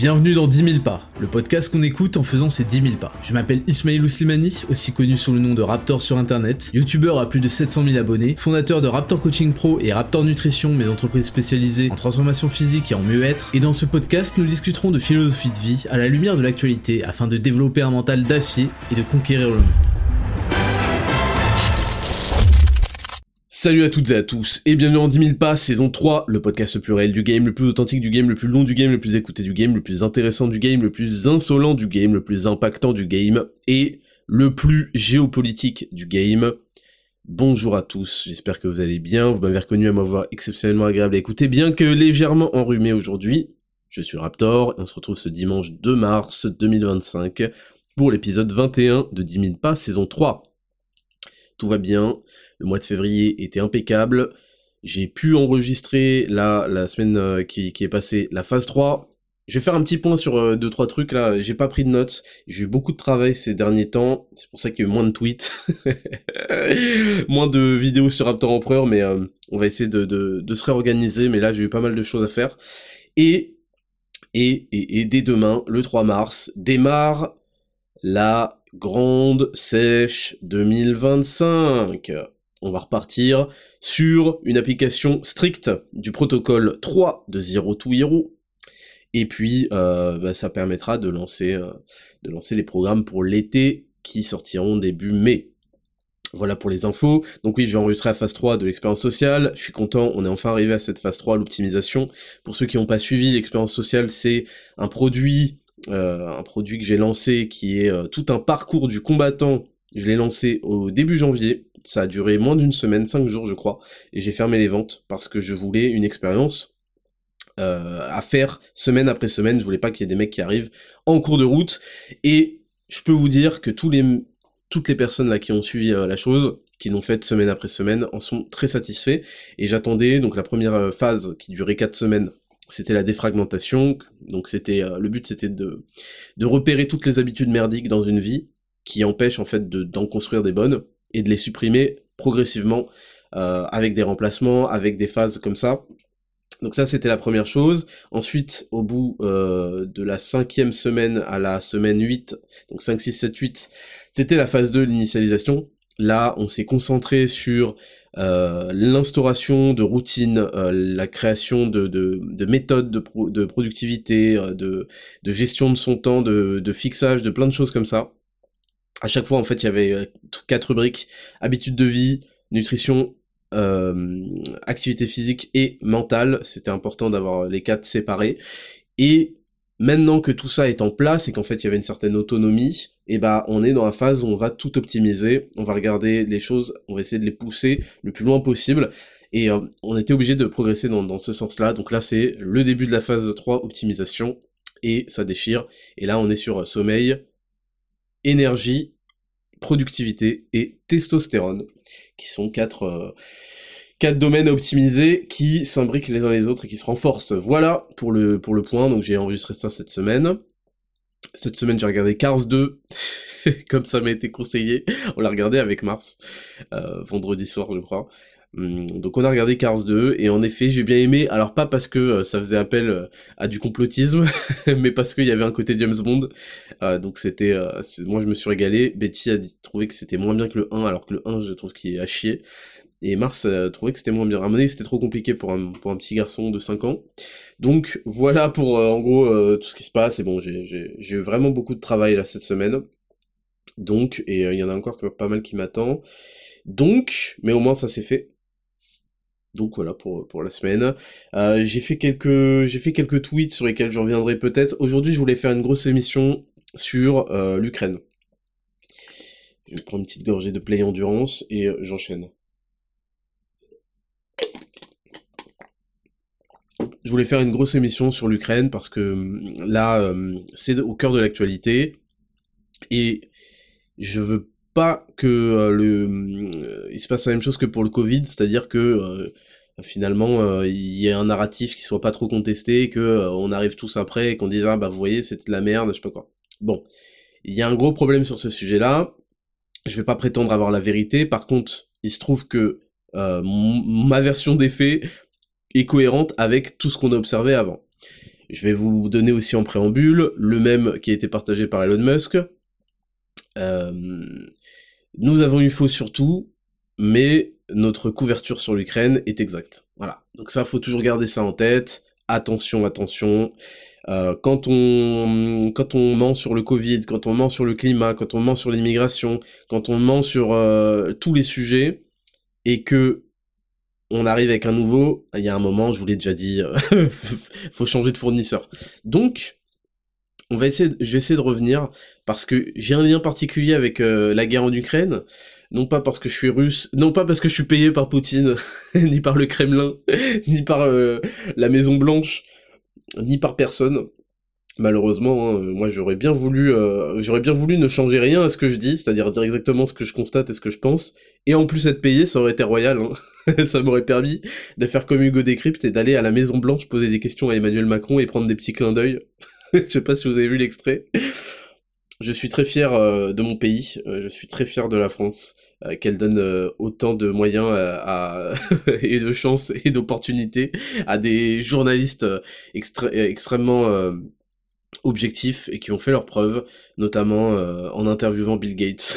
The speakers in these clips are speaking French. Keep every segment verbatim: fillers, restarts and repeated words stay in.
Bienvenue dans dix mille pas, le podcast qu'on écoute en faisant ses dix mille pas. Je m'appelle Ismail Slimani, aussi connu sous le nom de Raptor sur internet, youtubeur à plus de sept cent mille abonnés, fondateur de Raptor Coaching Pro et Raptor Nutrition, mes entreprises spécialisées en transformation physique et en mieux-être, et dans ce podcast nous discuterons de philosophie de vie à la lumière de l'actualité afin de développer un mental d'acier et de conquérir le monde. Salut à toutes et à tous, et bienvenue en dix mille pas, saison trois, le podcast le plus réel du game, le plus authentique du game, le plus long du game, le plus écouté du game, le plus intéressant du game, le plus insolent du game, le plus impactant du game, et le plus géopolitique du game. Bonjour à tous, j'espère que vous allez bien, vous m'avez reconnu à ma voix exceptionnellement agréable à écouter, bien que légèrement enrhumé aujourd'hui. Je suis Raptor, et on se retrouve ce dimanche deux mars deux mille vingt-cinq pour l'épisode vingt et un de dix mille pas, saison trois. Tout va bien, le mois de février était impeccable, j'ai pu enregistrer là, la semaine euh, qui, qui est passée, la phase trois. Je vais faire un petit point sur euh, deux trois trucs là, j'ai pas pris de notes, j'ai eu beaucoup de travail ces derniers temps, c'est pour ça qu'il y a eu moins de tweets, moins de vidéos sur Raptor Empereur, mais euh, on va essayer de, de, de se réorganiser, mais là j'ai eu pas mal de choses à faire, et, et, et, et dès demain, le trois mars, démarre la grande sèche deux mille vingt-cinq. On va repartir sur une application stricte du protocole trois de Zero to Hero. Et puis, euh, bah, ça permettra de lancer, euh, de lancer les programmes pour l'été qui sortiront début mai. Voilà pour les infos. Donc oui, je vais enregistrer la phase trois de l'expérience sociale. Je suis content, on est enfin arrivé à cette phase trois, l'optimisation. Pour ceux qui n'ont pas suivi, l'expérience sociale, c'est un produit... Euh, un produit que j'ai lancé qui est euh, tout un parcours du combattant. Je l'ai lancé au début janvier, ça a duré moins d'une semaine, cinq jours je crois, et j'ai fermé les ventes parce que je voulais une expérience euh, à faire semaine après semaine, je voulais pas qu'il y ait des mecs qui arrivent en cours de route, et je peux vous dire que tous les, toutes les personnes là qui ont suivi euh, la chose, qui l'ont faite semaine après semaine, en sont très satisfaits, et j'attendais donc la première phase qui durait quatre semaines, c'était la défragmentation, donc c'était euh, le but c'était de de repérer toutes les habitudes merdiques dans une vie qui empêchent en fait de d'en construire des bonnes et de les supprimer progressivement euh, avec des remplacements, avec des phases comme ça. Donc ça c'était la première chose. Ensuite, au bout euh, de la cinquième semaine à la semaine huit, donc cinq, six, sept, huit, c'était la phase deux, l'initialisation. Là, on s'est concentré sur euh, l'instauration de routines, euh, la création de, de, de méthodes de, pro, de productivité, euh, de, de gestion de son temps, de, de fixage, de plein de choses comme ça. À chaque fois, en fait, il y avait euh, quatre rubriques: habitudes de vie, nutrition, euh, activité physique et mentale. C'était important d'avoir les quatre séparés. Et maintenant que tout ça est en place et qu'en fait il y avait une certaine autonomie, et bah on est dans la phase où on va tout optimiser, on va regarder les choses, on va essayer de les pousser le plus loin possible, et euh, on était obligé de progresser dans, dans ce sens-là. Donc là c'est le début de la phase trois, optimisation, et ça déchire, et là on est sur sommeil, énergie, productivité et testostérone, qui sont quatre... Euh, quatre domaines à optimiser qui s'imbriquent les uns les autres et qui se renforcent. Voilà pour le pour le point, donc j'ai enregistré ça cette semaine. Cette semaine j'ai regardé Cars deux, comme ça m'a été conseillé, on l'a regardé avec Mars, euh, vendredi soir je crois. Hum, donc on a regardé Cars deux, et en effet j'ai bien aimé, alors pas parce que euh, ça faisait appel euh, à du complotisme, mais parce qu'il y avait un côté James Bond, euh, donc c'était... Euh, moi je me suis régalé. Betty a dit, trouvé que c'était moins bien que le un, alors que le un je trouve qu'il est à chier. Et Mars a trouvé que c'était moins bien. À mon avis, c'était trop compliqué pour un, pour un petit garçon de cinq ans. Donc, voilà pour, euh, en gros, euh, tout ce qui se passe. Et bon, j'ai, j'ai, j'ai eu vraiment beaucoup de travail, là, cette semaine. Donc, et il euh, y en a encore pas mal qui m'attend. Donc, mais au moins, ça s'est fait. Donc, voilà pour, pour la semaine. Euh, j'ai fait quelques, j'ai fait quelques tweets sur lesquels je reviendrai peut-être. Aujourd'hui, je voulais faire une grosse émission sur euh, l'Ukraine. Je vais prendre une petite gorgée de Play Endurance et euh, j'enchaîne. Je voulais faire une grosse émission sur l'Ukraine parce que là, euh, c'est au cœur de l'actualité, et je veux pas que euh, le, euh, il se passe la même chose que pour le Covid, c'est-à-dire que euh, finalement euh, il y ait un narratif qui soit pas trop contesté, que euh, on arrive tous après et qu'on dise ah bah vous voyez c'était de la merde, je sais pas quoi. Bon, il y a un gros problème sur ce sujet-là. Je vais pas prétendre avoir la vérité. Par contre, il se trouve que euh, m- ma version des faits est cohérente avec tout ce qu'on a observé avant. Je vais vous donner aussi en préambule le même qui a été partagé par Elon Musk. Euh, nous avons eu faux sur tout, mais notre couverture sur l'Ukraine est exacte. Voilà. Donc ça, faut toujours garder ça en tête. Attention, attention. Euh, quand on quand on ment sur le Covid, quand on ment sur le climat, quand on ment sur l'immigration, quand on ment sur euh, tous les sujets, et que on arrive avec un nouveau, il y a un moment, je vous l'ai déjà dit, euh, faut changer de fournisseur. Donc, on va essayer, je vais essayer de revenir, parce que j'ai un lien particulier avec euh, la guerre en Ukraine, non pas parce que je suis russe, non pas parce que je suis payé par Poutine, ni par le Kremlin, ni par euh, la Maison Blanche, ni par personne. Malheureusement, hein, moi j'aurais bien voulu, euh, j'aurais bien voulu ne changer rien à ce que je dis, c'est-à-dire dire exactement ce que je constate et ce que je pense, et en plus être payé, ça aurait été royal, hein. Ça m'aurait permis de faire comme Hugo Décrypte et d'aller à la Maison Blanche poser des questions à Emmanuel Macron et prendre des petits clins d'œil. Je sais pas si vous avez vu l'extrait. Je suis très fier euh, de mon pays, euh, je suis très fier de la France, euh, qu'elle donne euh, autant de moyens euh, à et de chances et d'opportunités à des journalistes euh, extré- extrêmement euh, objectifs et qui ont fait leurs preuves, notamment euh, en interviewant Bill Gates.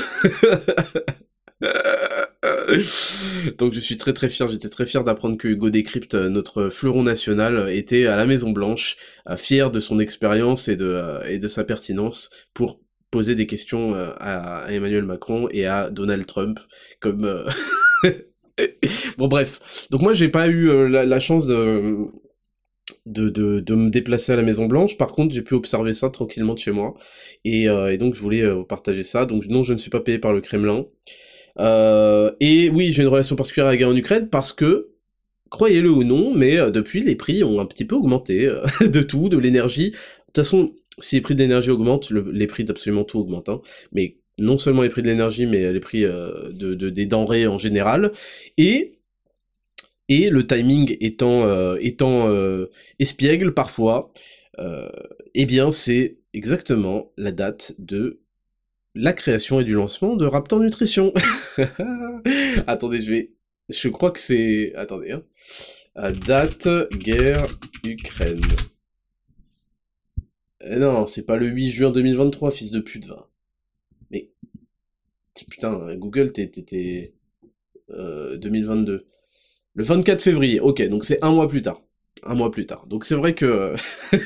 Donc je suis très très fier, j'étais très fier d'apprendre que Hugo Décrypte, notre fleuron national, était à la Maison Blanche, euh, fier de son expérience et de, euh, et de sa pertinence pour poser des questions euh, à, à Emmanuel Macron et à Donald Trump, comme... euh, bon bref, donc moi j'ai pas eu euh, la, la chance de... De, de, de me déplacer à la Maison Blanche, par contre j'ai pu observer ça tranquillement de chez moi, et, euh, et donc je voulais euh, vous partager ça. Donc non, je ne suis pas payé par le Kremlin, euh, et oui, j'ai une relation particulière à la guerre en Ukraine, parce que, croyez-le ou non, mais euh, depuis les prix ont un petit peu augmenté, euh, de tout, de l'énergie. De toute façon, si les prix de l'énergie augmentent, le, les prix d'absolument tout augmentent, hein, mais non seulement les prix de l'énergie, mais les prix euh, de, de, des denrées en général, et... Et le timing étant euh, étant euh, espiègle parfois, euh, eh bien c'est exactement la date de la création et du lancement de Raptor Nutrition. Attendez, je vais... Je crois que c'est... Attendez, hein. À date, guerre, Ukraine. Eh non, c'est pas le huit juin deux mille vingt-trois, fils de pute, va. Mais... Putain, Google, t'es... t'es, t'es euh, deux mille vingt-deux. Le vingt-quatre février, ok, donc c'est un mois plus tard. Un mois plus tard. Donc c'est vrai que...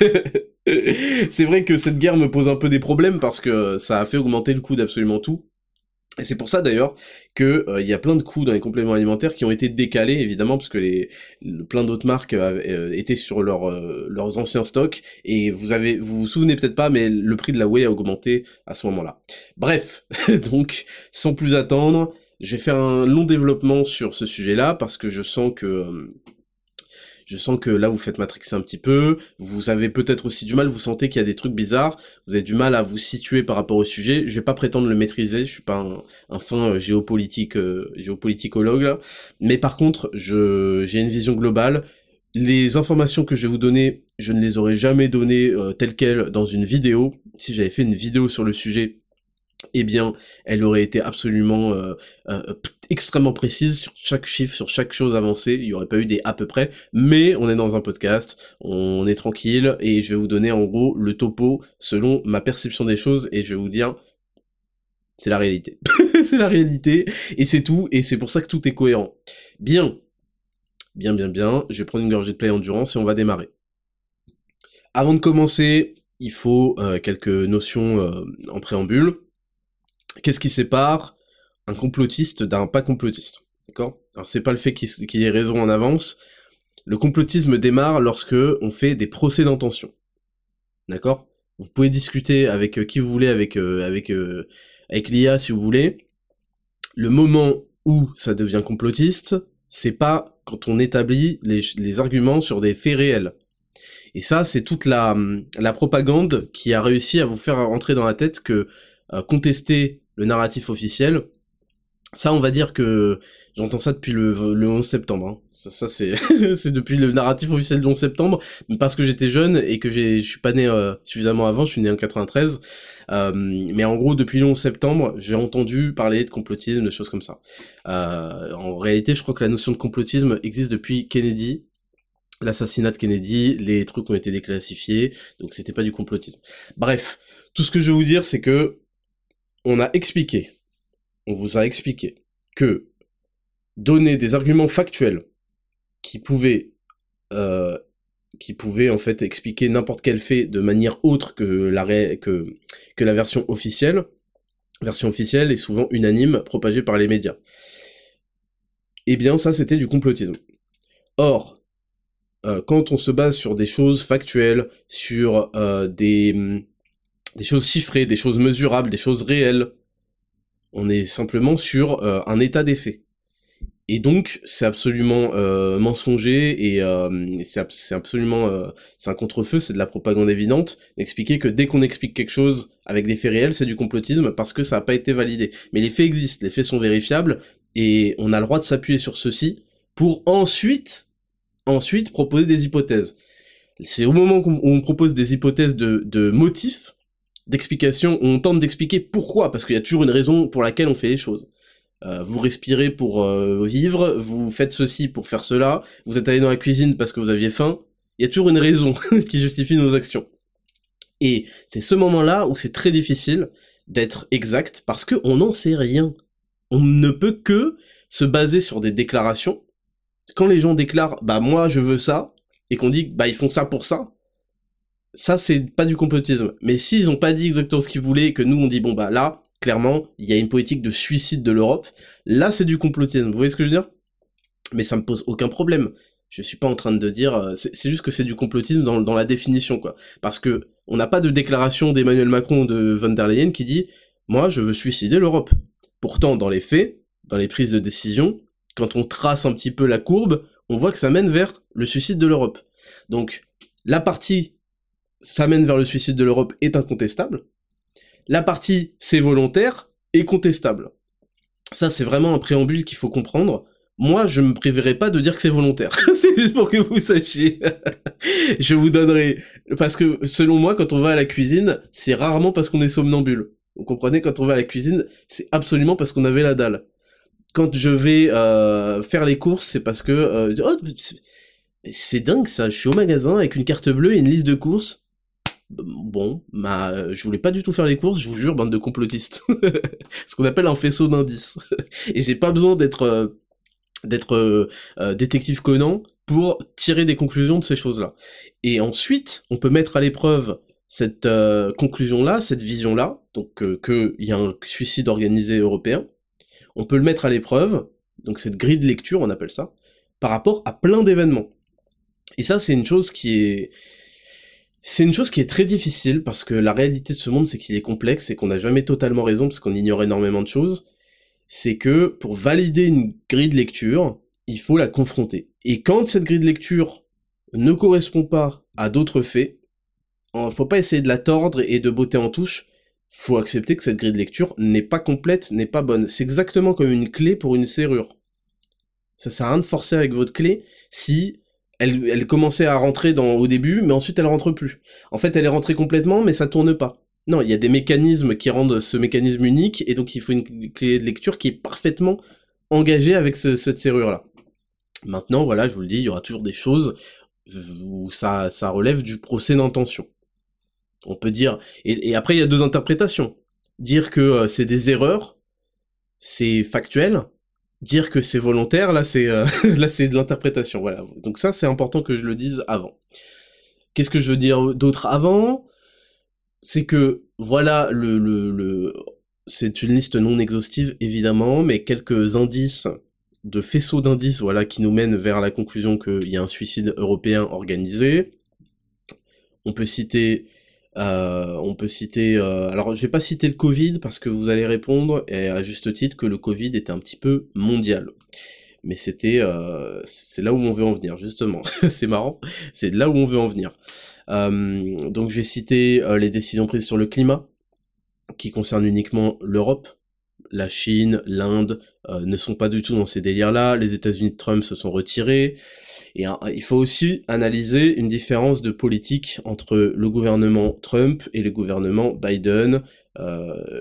c'est vrai que cette guerre me pose un peu des problèmes, parce que ça a fait augmenter le coût d'absolument tout. Et c'est pour ça d'ailleurs que il euh, y a plein de coûts dans les compléments alimentaires qui ont été décalés, évidemment, parce que les le, plein d'autres marques euh, étaient sur leur, euh, leurs anciens stocks, et vous avez vous vous souvenez peut-être pas, mais le prix de la whey a augmenté à ce moment-là. Bref, donc sans plus attendre, je vais faire un long développement sur ce sujet-là, parce que je sens que... Euh, je sens que là vous faites matrixer un petit peu, vous avez peut-être aussi du mal, vous sentez qu'il y a des trucs bizarres, vous avez du mal à vous situer par rapport au sujet. Je vais pas prétendre le maîtriser, je suis pas un, un fin euh, géopolitique, euh, géopoliticologue là, mais par contre, je j'ai une vision globale. Les informations que je vais vous donner, je ne les aurais jamais données euh, telles quelles dans une vidéo. Si j'avais fait une vidéo sur le sujet, eh bien, elle aurait été absolument euh, euh, extrêmement précise sur chaque chiffre, sur chaque chose avancée, il n'y aurait pas eu des à peu près, mais on est dans un podcast, on est tranquille, et je vais vous donner en gros le topo selon ma perception des choses, et je vais vous dire, c'est la réalité. C'est la réalité, et c'est tout, et c'est pour ça que tout est cohérent. Bien, bien, bien, bien, je vais prendre une gorgée de Play Endurance et on va démarrer. Avant de commencer, il faut euh, quelques notions euh, en préambule. Qu'est-ce qui sépare un complotiste d'un pas complotiste, d'accord? Alors c'est pas le fait qu'il qu'il ait raison en avance, le complotisme démarre lorsque on fait des procès d'intention, d'accord? Vous pouvez discuter avec euh, qui vous voulez, avec euh, avec euh, avec l'I A si vous voulez. Le moment où ça devient complotiste, c'est pas quand on établit les, les arguments sur des faits réels. Et ça, c'est toute la, la propagande qui a réussi à vous faire entrer dans la tête que euh, contester le narratif officiel, ça on va dire que j'entends ça depuis le, le onze septembre, hein. ça, ça c'est c'est depuis le narratif officiel du onze septembre, parce que j'étais jeune et que j'ai je suis pas né euh, suffisamment avant, je suis né en quatre-vingt-treize, euh, mais en gros depuis le onze septembre j'ai entendu parler de complotisme, de choses comme ça. Euh, en réalité je crois que la notion de complotisme existe depuis Kennedy, l'assassinat de Kennedy, les trucs ont été déclassifiés, donc c'était pas du complotisme. Bref, tout ce que je veux vous dire, c'est que on a expliqué, on vous a expliqué que donner des arguments factuels qui pouvaient euh, qui pouvaient en fait expliquer n'importe quel fait de manière autre que la ré... que que la version officielle, version officielle est souvent unanime, propagée par les médias. Eh bien, ça, c'était du complotisme. Or, Euh, quand on se base sur des choses factuelles, sur euh, des, des choses chiffrées, des choses mesurables, des choses réelles, on est simplement sur euh, un état des faits. Et donc, c'est absolument euh, mensonger et euh, c'est, ab- c'est absolument... Euh, c'est un contre-feu, c'est de la propagande évidente, d'expliquer que dès qu'on explique quelque chose avec des faits réels, c'est du complotisme parce que ça n'a pas été validé. Mais les faits existent, les faits sont vérifiables, et on a le droit de s'appuyer sur ceci pour ensuite... ensuite proposer des hypothèses. C'est au moment où on propose des hypothèses de, de motifs, d'explications, on tente d'expliquer pourquoi, parce qu'il y a toujours une raison pour laquelle on fait les choses. Euh, vous respirez pour euh, vivre, vous faites ceci pour faire cela, vous êtes allé dans la cuisine parce que vous aviez faim, il y a toujours une raison qui justifie nos actions. Et c'est ce moment-là où c'est très difficile d'être exact, parce qu'on n'en sait rien. On ne peut que se baser sur des déclarations. Quand les gens déclarent « bah moi je veux ça », et qu'on dit « bah ils font ça pour ça », ça c'est pas du complotisme. Mais s'ils ont pas dit exactement ce qu'ils voulaient, et que nous on dit « bon bah là, clairement, il y a une politique de suicide de l'Europe », là c'est du complotisme, vous voyez ce que je veux dire? Mais ça me pose aucun problème. Je suis pas en train de dire... C'est, c'est juste que c'est du complotisme dans, dans la définition, quoi. Parce que on n'a pas de déclaration d'Emmanuel Macron ou de von der Leyen qui dit « moi je veux suicider l'Europe ». Pourtant, dans les faits, dans les prises de décision, quand on trace un petit peu la courbe, on voit que ça mène vers le suicide de l'Europe. Donc, la partie « ça mène vers le suicide de l'Europe » est incontestable. La partie « c'est volontaire » est contestable. Ça, c'est vraiment un préambule qu'il faut comprendre. Moi, je me priverai pas de dire que c'est volontaire. C'est juste pour que vous sachiez. Je vous donnerai... Parce que, selon moi, quand on va à la cuisine, c'est rarement parce qu'on est somnambule. Vous comprenez, quand on va à la cuisine, c'est absolument parce qu'on avait la dalle. Quand je vais euh, faire les courses, c'est parce que... Euh, oh, c'est, c'est dingue ça, je suis au magasin avec une carte bleue et une liste de courses. Bon, bah, je voulais pas du tout faire les courses, je vous jure, bande de complotistes. Ce qu'on appelle un faisceau d'indices. Et j'ai pas besoin d'être... Euh, d'être euh, euh, détective Conan pour tirer des conclusions de ces choses-là. Et ensuite, on peut mettre à l'épreuve cette euh, conclusion-là, cette vision-là, donc euh, qu'il y a un suicide organisé européen, on peut le mettre à l'épreuve, donc cette grille de lecture, on appelle ça, par rapport à plein d'événements. Et ça, c'est une chose qui est... C'est une chose qui est très difficile, parce que la réalité de ce monde, c'est qu'il est complexe, et qu'on n'a jamais totalement raison, parce qu'on ignore énormément de choses, c'est que pour valider une grille de lecture, il faut la confronter. Et quand cette grille de lecture ne correspond pas à d'autres faits, faut pas essayer de la tordre et de botter en touche, faut accepter que cette grille de lecture n'est pas complète, n'est pas bonne. C'est exactement comme une clé pour une serrure. Ça sert à rien de forcer avec votre clé si elle, elle commençait à rentrer dans, au début, mais ensuite elle rentre plus. En fait, elle est rentrée complètement, mais ça tourne pas. Non, il y a des mécanismes qui rendent ce mécanisme unique, et donc il faut une clé de lecture qui est parfaitement engagée avec ce, cette serrure-là. Maintenant, voilà, je vous le dis, il y aura toujours des choses où ça, ça relève du procès d'intention. On peut dire... Et, et après, il y a deux interprétations. Dire que euh, c'est des erreurs, c'est factuel. Dire que c'est volontaire, là, c'est euh, là c'est de l'interprétation, voilà. Donc ça, c'est important que je le dise avant. Qu'est-ce que je veux dire d'autre avant ? C'est que, voilà, le, le, le... c'est une liste non exhaustive, évidemment, mais quelques indices, de faisceaux d'indices, voilà, qui nous mènent vers la conclusion qu'il y a un suicide européen organisé. On peut citer... Euh, on peut citer... Euh, alors, je vais pas citer le Covid, parce que vous allez répondre, et à juste titre, que le Covid était un petit peu mondial. Mais c'était... Euh, c'est là où on veut en venir, justement. C'est marrant, c'est là où on veut en venir. Euh, donc je vais citer euh, les décisions prises sur le climat, qui concernent uniquement l'Europe. La Chine, l'Inde euh, ne sont pas du tout dans ces délires-là. Les États-Unis de Trump se sont retirés. Et hein, il faut aussi analyser une différence de politique entre le gouvernement Trump et le gouvernement Biden. Euh,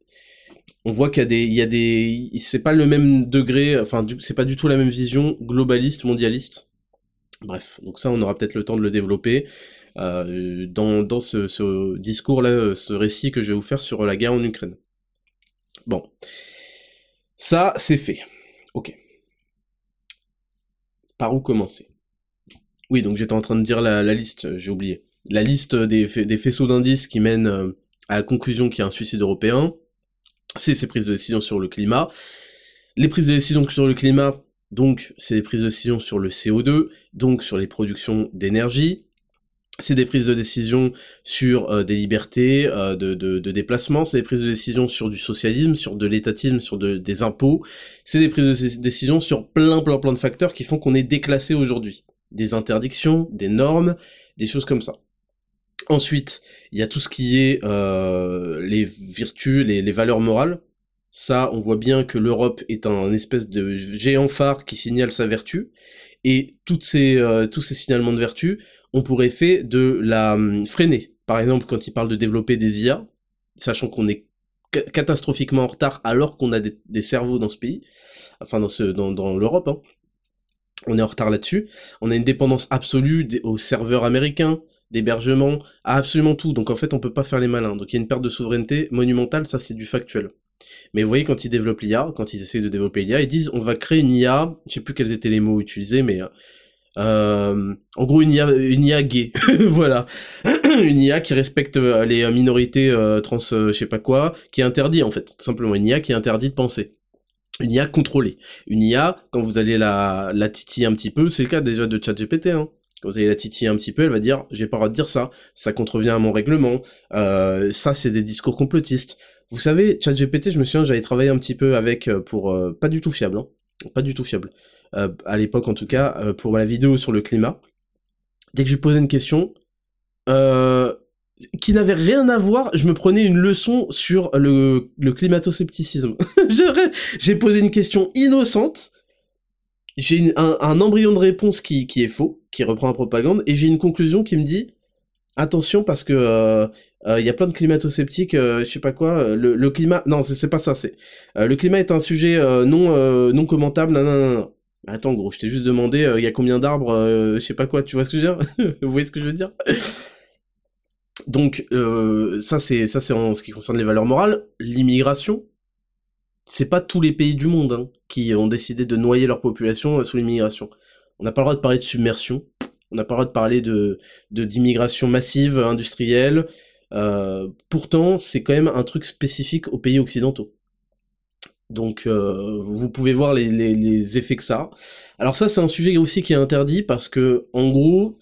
on voit qu'il y a des, il y a des, c'est pas le même degré, enfin, du, c'est pas du tout la même vision globaliste, mondialiste. Bref, donc ça, on aura peut-être le temps de le développer euh, dans, dans ce, ce discours-là, ce récit que je vais vous faire sur la guerre en Ukraine. Bon. Ça, c'est fait. Ok. Par où commencer? Oui, donc j'étais en train de dire la, la liste, j'ai oublié. La liste des, fa- des faisceaux d'indices qui mènent euh, à la conclusion qu'il y a un suicide européen, c'est ces prises de décision sur le climat. Les prises de décision sur le climat, donc, c'est des prises de décision sur le C O deux, donc sur les productions d'énergie. C'est des prises de décision sur euh, des libertés euh, de, de, de déplacement, c'est des prises de décision sur du socialisme, sur de l'étatisme, sur de, des impôts. C'est des prises de décision sur plein plein plein de facteurs qui font qu'on est déclassé aujourd'hui. Des interdictions, des normes, des choses comme ça. Ensuite, il y a tout ce qui est euh, les vertus, les, les valeurs morales. Ça, on voit bien que l'Europe est un espèce de géant phare qui signale sa vertu, et toutes ces, euh, tous ces signalements de vertu ont pour effet de la hum, freiner. Par exemple, quand il parle de développer des I A, sachant qu'on est ca- catastrophiquement en retard alors qu'on a des, des cerveaux dans ce pays, enfin dans, ce, dans, dans l'Europe, hein, on est en retard là-dessus. On a une dépendance absolue des, aux serveurs américains, d'hébergement, à absolument tout. Donc en fait, on peut pas faire les malins. Donc il y a une perte de souveraineté monumentale, ça c'est du factuel. Mais vous voyez, quand ils développent l'I A, quand ils essayent de développer l'I A, ils disent on va créer une I A, je sais plus quels étaient les mots utilisés, mais euh, en gros une I A, une I A gay, voilà, une I A qui respecte les minorités euh, trans, euh, je sais pas quoi, qui est interdit en fait, tout simplement une I A qui est interdit de penser. Une I A contrôlée. Une I A, quand vous allez la, la titiller un petit peu, c'est le cas déjà de ChatGPT, hein. Quand vous allez la titiller un petit peu, elle va dire, j'ai pas le droit de dire ça, ça contrevient à mon règlement, euh, ça c'est des discours complotistes. Vous savez, ChatGPT, je me souviens, j'avais travaillé un petit peu avec pour, euh, pas du tout fiable, hein, pas du tout fiable, euh, à l'époque en tout cas, euh, pour la vidéo sur le climat. Dès que je lui posais une question, euh, qui n'avait rien à voir, je me prenais une leçon sur le, le climato-scepticisme. J'ai posé une question innocente, j'ai une, un, un embryon de réponse qui, qui est faux, qui reprend la propagande, et j'ai une conclusion qui me dit attention parce que il euh, euh, y a plein de climato-sceptiques, euh, je sais pas quoi, euh, le, le climat, non c'est, c'est pas ça, c'est euh, le climat est un sujet euh, non euh, non commentable, non non non. Attends gros, je t'ai juste demandé, il euh, y a combien d'arbres, euh, je sais pas quoi, tu vois ce que je veux dire? Vous voyez ce que je veux dire? Donc euh, ça c'est ça c'est en ce qui concerne les valeurs morales. L'immigration, c'est pas tous les pays du monde hein, qui ont décidé de noyer leur population euh, sous l'immigration. On n'a pas le droit de parler de submersion, on n'a pas le droit de parler de de d'immigration massive industrielle. Euh, pourtant, c'est quand même un truc spécifique aux pays occidentaux. Donc euh, vous pouvez voir les, les, les effets que ça a. Alors ça c'est un sujet aussi qui est interdit parce que en gros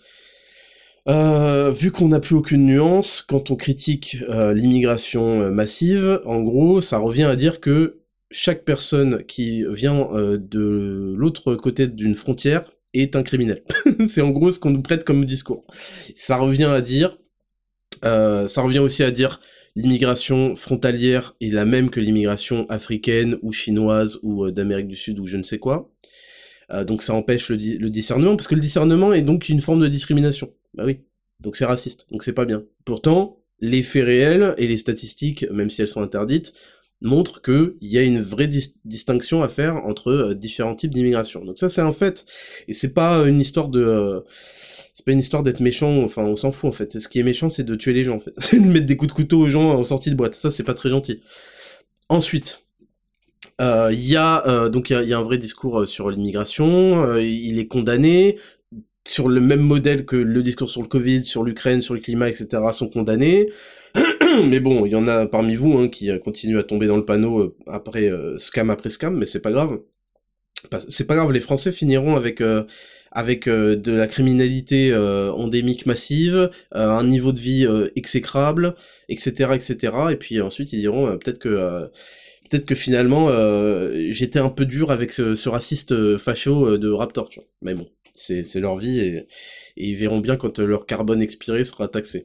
Euh, vu qu'on n'a plus aucune nuance, quand on critique euh, l'immigration massive, en gros, ça revient à dire que chaque personne qui vient euh, de l'autre côté d'une frontière est un criminel. C'est en gros ce qu'on nous prête comme discours. Ça revient à dire, euh, ça revient aussi à dire l'immigration frontalière est la même que l'immigration africaine ou chinoise ou euh, d'Amérique du Sud ou je ne sais quoi. Euh, donc ça empêche le, di- le discernement, parce que le discernement est donc une forme de discrimination. Bah oui, donc c'est raciste, donc c'est pas bien. Pourtant, les faits réels et les statistiques, même si elles sont interdites, montrent qu'il y a une vraie dis- distinction à faire entre euh, différents types d'immigration. Donc ça c'est un fait, et c'est pas une histoire de... Euh, c'est pas une histoire d'être méchant, enfin on s'en fout en fait. Ce qui est méchant c'est de tuer les gens en fait. C'est de mettre des coups de couteau aux gens en sortie de boîte, ça c'est pas très gentil. Ensuite, il euh, y a euh, donc il y, y a un vrai discours euh, sur l'immigration, euh, il est condamné sur le même modèle que le discours sur le Covid, sur l'Ukraine, sur le climat, et cetera sont condamnés. Mais bon, il y en a parmi vous hein, qui euh, continuent à tomber dans le panneau euh, après euh, scam après scam, mais c'est pas grave. C'est pas grave, les Français finiront avec euh, avec euh, de la criminalité euh, endémique massive, euh, un niveau de vie euh, exécrable, et cetera, et cetera. Et puis ensuite ils diront euh, peut-être que euh, peut-être que finalement euh, j'étais un peu dur avec ce, ce raciste euh, facho euh, de Raptor, tu vois. Mais bon, c'est c'est leur vie et, et ils verront bien quand euh, leur carbone expiré sera taxé.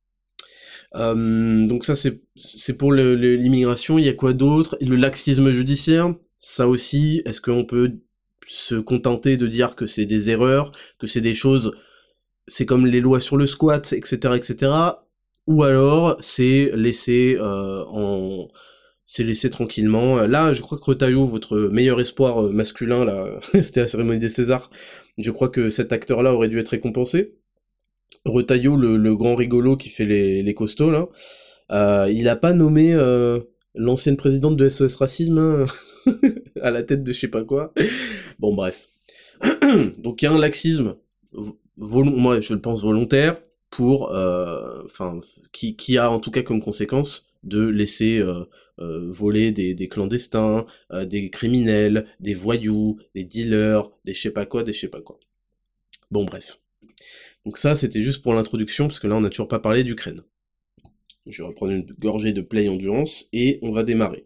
Euh, donc ça c'est c'est pour le, le, l'immigration. Il y a quoi d'autre? Le laxisme judiciaire, ça aussi. Est-ce qu'on peut se contenter de dire que c'est des erreurs, que c'est des choses, c'est comme les lois sur le squat, et cetera, et cetera. Ou alors c'est laisser euh, en c'est laissé tranquillement. Là, je crois que Retailleau, votre meilleur espoir masculin, là, c'était la cérémonie des Césars, Je crois que cet acteur-là aurait dû être récompensé. Retailleau, le, le grand rigolo qui fait les, les costauds, là, euh, il a pas nommé euh, l'ancienne présidente de S O S Racisme hein, à la tête de je sais pas quoi. Bon, bref. Donc il y a un laxisme, vol- moi je le pense volontaire, pour, enfin, euh, qui, qui a en tout cas comme conséquence de laisser euh, euh, voler des, des clandestins, euh, des criminels, des voyous, des dealers, des je sais pas quoi, des je sais pas quoi. Bon bref. Donc ça c'était juste pour l'introduction, parce que là on n'a toujours pas parlé d'Ukraine. Je vais reprendre une gorgée de Play Endurance, et on va démarrer.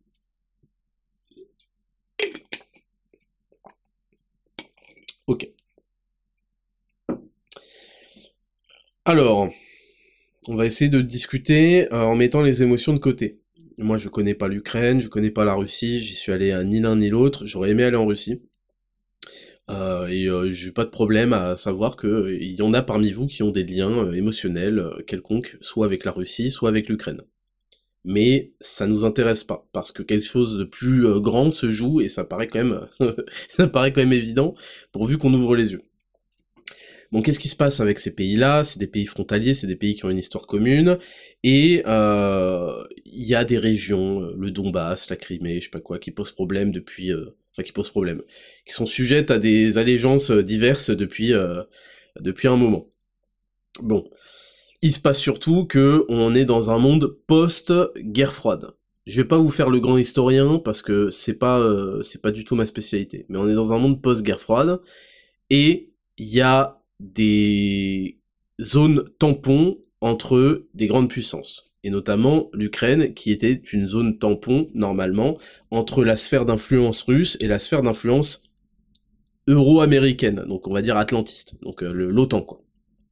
Ok. Alors, on va essayer de discuter euh, en mettant les émotions de côté. Moi, je connais pas l'Ukraine, je connais pas la Russie, j'y suis allé à ni l'un ni l'autre, j'aurais aimé aller en Russie. Euh, et euh, j'ai pas de problème à savoir que euh, il y en a parmi vous qui ont des liens euh, émotionnels euh, quelconques, soit avec la Russie, soit avec l'Ukraine. Mais ça nous intéresse pas, parce que quelque chose de plus euh, grand se joue, et ça paraît quand même ça paraît quand même évident, pourvu qu'on ouvre les yeux. Bon, qu'est-ce qui se passe avec ces pays-là? C'est des pays frontaliers, c'est des pays qui ont une histoire commune, et euh, il y a des régions, euh, le Donbass, la Crimée, je sais pas quoi, qui posent problème depuis... Euh, enfin, qui posent problème, qui sont sujettes à des allégeances diverses depuis, euh, depuis un moment. Bon, il se passe surtout que on est dans un monde post-guerre froide. Je vais pas vous faire le grand historien, parce que c'est pas, euh, c'est pas du tout ma spécialité, mais on est dans un monde post-guerre froide, et il y a des zones tampons entre des grandes puissances, et notamment l'Ukraine, qui était une zone tampon, normalement, entre la sphère d'influence russe et la sphère d'influence euro-américaine, donc on va dire atlantiste, donc euh, le, l'OTAN, quoi.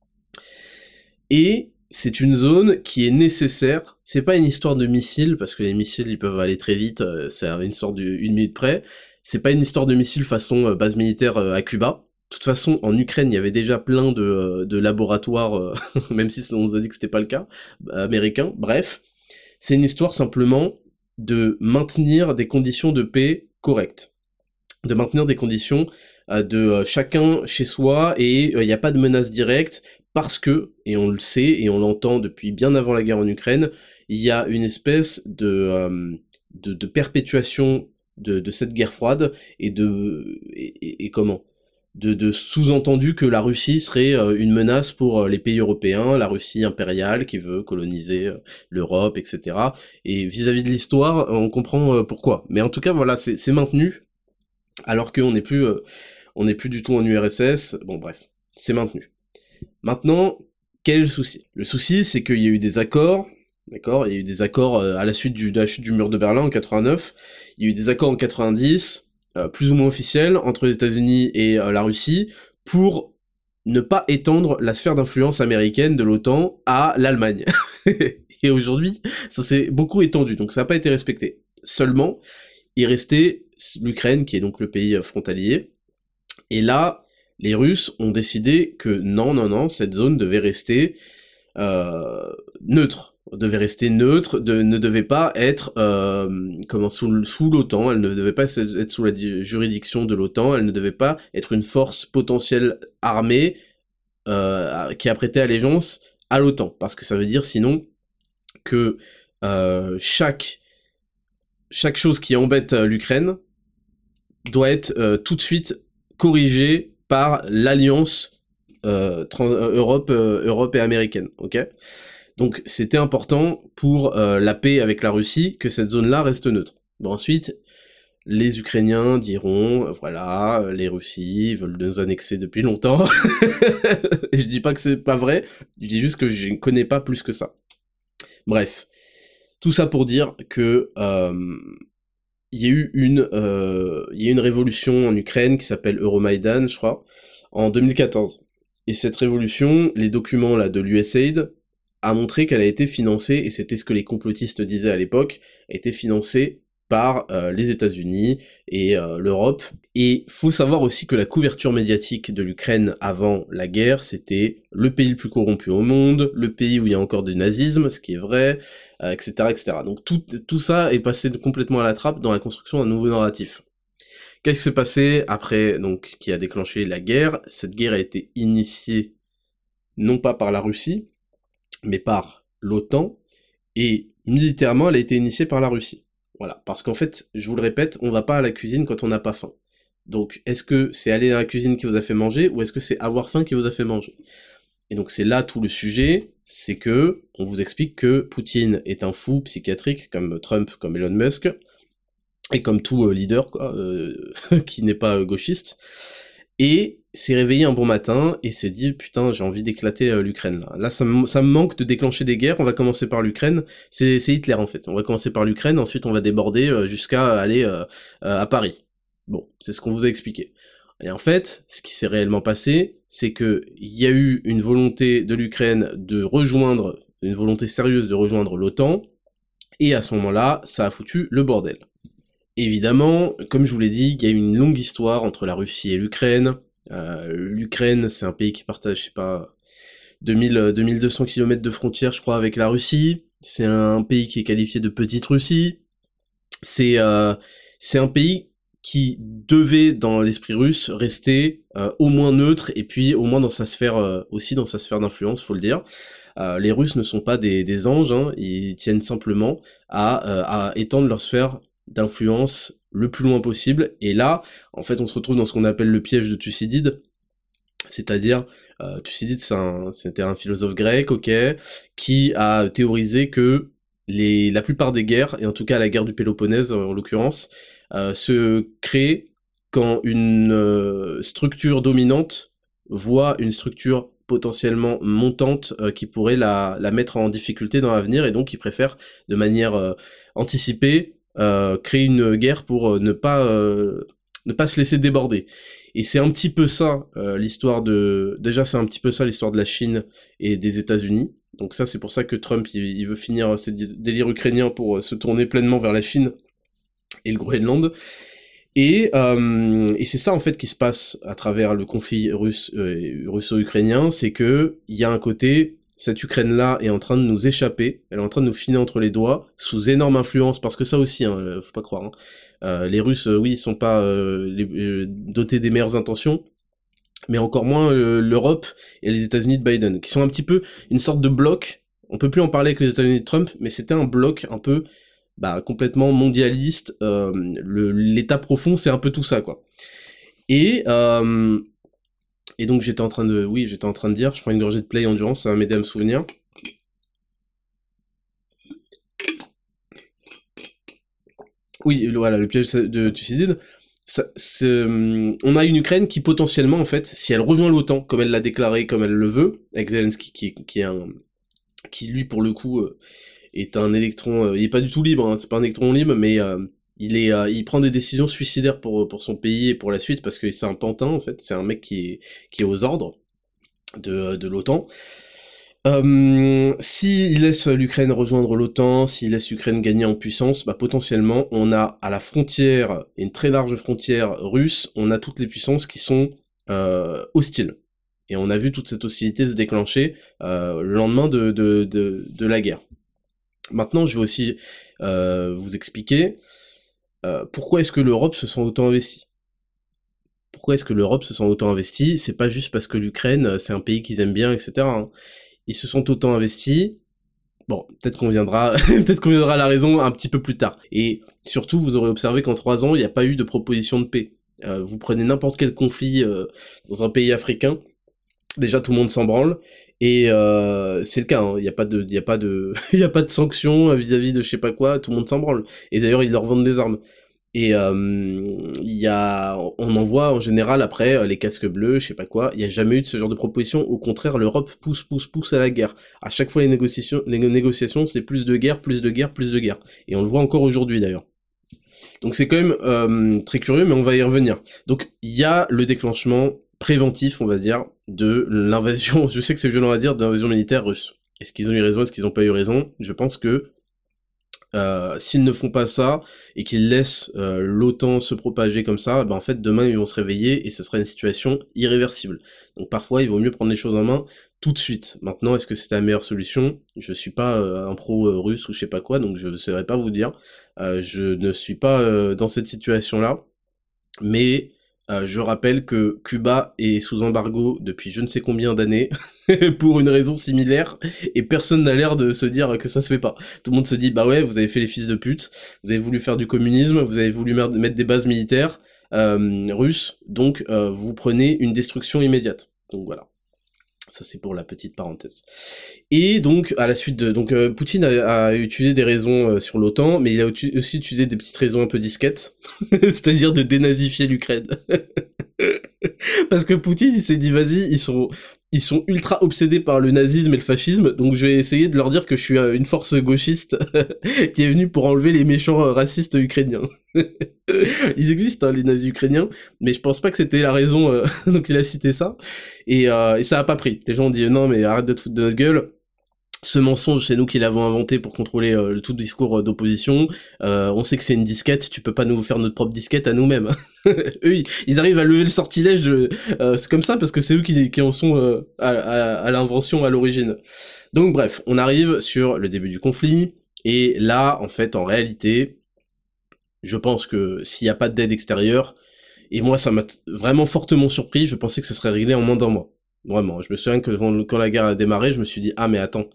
Et c'est une zone qui est nécessaire, c'est pas une histoire de missiles, parce que les missiles, ils peuvent aller très vite, euh, c'est une histoire d'une minute près, c'est pas une histoire de missiles façon euh, base militaire euh, à Cuba. De toute façon, en Ukraine, il y avait déjà plein de, euh, de laboratoires, euh, même si on nous a dit que c'était pas le cas, américains, bref. C'est une histoire simplement de maintenir des conditions de paix correctes. De maintenir des conditions euh, de euh, chacun chez soi, et il euh, n'y a pas de menace directe, parce que, et on le sait, et on l'entend depuis bien avant la guerre en Ukraine, il y a une espèce de, euh, de, de perpétuation de, de cette guerre froide, et de... et, et, et comment de, de sous-entendu que la Russie serait euh, une menace pour euh, les pays européens, la Russie impériale qui veut coloniser euh, l'Europe, et cetera. Et vis-à-vis de l'histoire, on comprend euh, pourquoi. Mais en tout cas, voilà, c'est, c'est maintenu, alors qu'on n'est plus, euh, on n'est plus du tout en U R S S. Bon, bref, c'est maintenu. Maintenant, quel est le souci? Le souci, c'est qu'il y a eu des accords, d'accord? Il y a eu des accords euh, à la suite du, de la chute du mur de Berlin en quatre-vingt-neuf. Il y a eu des accords en quatre-vingt-dix. Euh, plus ou moins officiel entre les États-Unis et euh, la Russie, pour ne pas étendre la sphère d'influence américaine de l'OTAN à l'Allemagne. Et aujourd'hui, ça s'est beaucoup étendu, donc ça n'a pas été respecté. Seulement, il restait l'Ukraine, qui est donc le pays frontalier, et là, les Russes ont décidé que non, non, non, cette zone devait rester euh, neutre, devait rester neutre, de, ne devait pas être euh, comment sous, sous l'OTAN, elle ne devait pas être sous la juridiction de l'OTAN, elle ne devait pas être une force potentielle armée euh, qui a prêté allégeance à l'OTAN, parce que ça veut dire sinon que euh, chaque chaque chose qui embête l'Ukraine doit être euh, tout de suite corrigée par l'alliance euh, trans- Europe euh, Europe et américaine, ok? Donc c'était important pour euh, la paix avec la Russie que cette zone-là reste neutre. Bon, ensuite, les Ukrainiens diront, voilà, les Russies veulent nous annexer depuis longtemps. Et je dis pas que c'est pas vrai, je dis juste que je ne connais pas plus que ça. Bref, tout ça pour dire que euh, il y a eu une euh, il y a une révolution en Ukraine qui s'appelle Euromaïdan, je crois, en deux mille quatorze. Et cette révolution, les documents là de l'U S A I D a montré qu'elle a été financée, et c'était ce que les complotistes disaient à l'époque, a été financée par euh, les États-Unis et euh, l'Europe. Et faut savoir aussi que la couverture médiatique de l'Ukraine avant la guerre, c'était le pays le plus corrompu au monde, le pays où il y a encore du nazisme, ce qui est vrai, euh, et cetera, et cetera. Donc tout, tout ça est passé complètement à la trappe dans la construction d'un nouveau narratif. qu'est-ce qui s'est passé après, donc, qui a déclenché la guerre? Cette guerre a été initiée, non pas par la Russie, mais par l'OTAN, et militairement, elle a été initiée par la Russie. Voilà, parce qu'en fait, je vous le répète, on va pas à la cuisine quand on n'a pas faim. Donc, est-ce que c'est aller à la cuisine qui vous a fait manger, ou est-ce que c'est avoir faim qui vous a fait manger? Et donc c'est là tout le sujet, c'est que on vous explique que Poutine est un fou psychiatrique, comme Trump, comme Elon Musk, et comme tout euh, leader, quoi, euh, qui n'est pas euh, gauchiste, et s'est réveillé un bon matin, et s'est dit, putain, j'ai envie d'éclater euh, l'Ukraine, là. Là, ça me, ça me manque de déclencher des guerres, on va commencer par l'Ukraine, c'est, c'est Hitler, en fait. On va commencer par l'Ukraine, ensuite on va déborder euh, jusqu'à aller euh, euh, à Paris. Bon, c'est ce qu'on vous a expliqué. Et en fait, ce qui s'est réellement passé, c'est que il y a eu une volonté de l'Ukraine de rejoindre, une volonté sérieuse de rejoindre l'OTAN, et à ce moment-là, ça a foutu le bordel. Évidemment, comme je vous l'ai dit, il y a eu une longue histoire entre la Russie et l'Ukraine. Euh, L'Ukraine, c'est un pays qui partage, je sais pas, deux mille, deux mille deux cents kilomètres de frontière, je crois, avec la Russie. C'est un pays qui est qualifié de Petite Russie. C'est euh, c'est un pays qui devait, dans l'esprit russe, rester euh, au moins neutre, et puis au moins dans sa sphère, euh, aussi dans sa sphère d'influence, faut le dire. Euh, les Russes ne sont pas des, des anges, hein, ils tiennent simplement à, euh, à étendre leur sphère d'influence le plus loin possible, et là, en fait, on se retrouve dans ce qu'on appelle le piège de Thucydide, c'est-à-dire, euh, Thucydide, c'est un, c'était un philosophe grec, ok, qui a théorisé que les, la plupart des guerres, et en tout cas la guerre du Péloponnèse en l'occurrence, euh, se créent quand une euh, structure dominante voit une structure potentiellement montante euh, qui pourrait la, la mettre en difficulté dans l'avenir, et donc il préfère de manière euh, anticipée euh, créer une guerre pour euh, ne pas euh, ne pas se laisser déborder. Et c'est un petit peu ça euh, l'histoire de... Déjà c'est un petit peu ça l'histoire de la Chine et des États-Unis. Donc ça c'est pour ça que Trump il, il veut finir ses délires ukrainiens pour euh, se tourner pleinement vers la Chine et le Groenland. Et, euh, et c'est ça en fait qui se passe à travers le conflit russe, euh, russo-ukrainien, c'est que il y a un côté, cette Ukraine-là est en train de nous échapper, elle est en train de nous filer entre les doigts, sous énorme influence, parce que ça aussi, hein, faut pas croire, hein, euh, les Russes, euh, oui, ils sont pas euh, les, euh, dotés des meilleures intentions, mais encore moins euh, l'Europe et les États-Unis de Biden, qui sont un petit peu une sorte de bloc. On peut plus en parler avec les États-Unis de Trump, mais c'était un bloc un peu bah, complètement mondialiste. Euh, le, l'état profond, c'est un peu tout ça, quoi. Et euh, et donc j'étais en train de, oui, j'étais en train de dire, je prends une gorgée de Play Endurance, ça va m'aider à me souvenir. Oui, voilà, le piège de Thucydide. Ça, on a une Ukraine qui potentiellement, en fait, si elle rejoint l'OTAN, comme elle l'a déclaré, comme elle le veut, avec Zelensky, qui, qui est un, qui lui, pour le coup, euh, est un électron, euh, il est pas du tout libre, hein, c'est pas un électron libre, mais euh, il est, euh, il prend des décisions suicidaires pour pour son pays et pour la suite, parce que c'est un pantin, en fait, c'est un mec qui est, qui est aux ordres de, de l'OTAN. Euh, s'il laisse l'Ukraine rejoindre l'OTAN, s'il laisse l'Ukraine gagner en puissance, bah potentiellement on a à la frontière, une très large frontière russe, on a toutes les puissances qui sont euh, hostiles. Et on a vu toute cette hostilité se déclencher euh, le lendemain de, de, de, de la guerre. Maintenant, je vais aussi euh, vous expliquer euh, pourquoi est-ce que l'Europe se sent autant investie. Pourquoi est-ce que l'Europe se sent autant investie? C'est pas juste parce que l'Ukraine, c'est un pays qu'ils aiment bien, et cetera, hein. Ils se sont autant investis. Bon, peut-être qu'on viendra, peut-être qu'on viendra à la raison un petit peu plus tard. Et surtout, vous aurez observé qu'en trois ans, il n'y a pas eu de proposition de paix. Euh, vous prenez n'importe quel conflit euh, dans un pays africain, déjà tout le monde s'en branle, et euh, c'est le cas. Il hein, n'y a pas de, il y a pas de, il y a pas de sanctions vis-à-vis de je sais pas quoi. Tout le monde s'en branle. Et d'ailleurs, ils leur vendent des armes. Et euh, il y a, on en voit en général après les casques bleus, je sais pas quoi. Il y a jamais eu de ce genre de proposition. Au contraire, l'Europe pousse, pousse, pousse à la guerre. À chaque fois les négociations, les négociations, c'est plus de guerre, plus de guerre, plus de guerre. Et on le voit encore aujourd'hui d'ailleurs. Donc c'est quand même euh, très curieux, mais on va y revenir. Donc il y a le déclenchement préventif, on va dire, de l'invasion. Je sais que c'est violent à dire, de l'invasion militaire russe. Est-ce qu'ils ont eu raison, est-ce qu'ils ont pas eu raison? Je pense que Euh, s'ils ne font pas ça et qu'ils laissent euh, l'OTAN se propager comme ça, ben en fait demain ils vont se réveiller et ce sera une situation irréversible. Donc parfois il vaut mieux prendre les choses en main tout de suite. Maintenant, est-ce que c'est la meilleure solution? Je suis pas euh, un pro euh, russe ou je sais pas quoi, donc je ne saurais pas vous dire. Euh, je ne suis pas euh, dans cette situation-là. mais euh, je rappelle que Cuba est sous embargo depuis je ne sais combien d'années, pour une raison similaire, et personne n'a l'air de se dire que ça se fait pas. Tout le monde se dit, bah ouais, vous avez fait les fils de pute, vous avez voulu faire du communisme, vous avez voulu mettre des bases militaires euh, russes, donc euh, vous prenez une destruction immédiate. Donc voilà. Ça c'est pour la petite parenthèse. Et donc à la suite de donc euh, Poutine a, a utilisé des raisons euh, sur l'OTAN, mais il a aussi utilisé des petites raisons un peu disquettes, c'est-à-dire de dénazifier l'Ukraine. Parce que Poutine il s'est dit vas-y, ils sont ils sont ultra obsédés par le nazisme et le fascisme, donc je vais essayer de leur dire que je suis une force gauchiste qui est venue pour enlever les méchants racistes ukrainiens. Ils existent, hein, les nazis ukrainiens, mais je pense pas que c'était la raison, euh, donc il a cité ça, et, euh, et ça a pas pris. Les gens ont dit non mais arrête de te foutre de notre gueule, ce mensonge c'est nous qui l'avons inventé pour contrôler euh, le tout discours euh, d'opposition, euh, on sait que c'est une disquette, tu peux pas nous faire notre propre disquette à nous-mêmes. Eux ils, ils arrivent à lever le sortilège, de, euh, c'est comme ça parce que c'est eux qui, qui en sont euh, à, à, à l'invention à l'origine. Donc bref, on arrive sur le début du conflit, et là en fait en réalité, je pense que s'il n'y a pas d'aide extérieure, et moi ça m'a vraiment fortement surpris, je pensais que ce serait réglé en moins d'un mois. Vraiment, je me souviens que quand la guerre a démarré, je me suis dit, ah mais attends,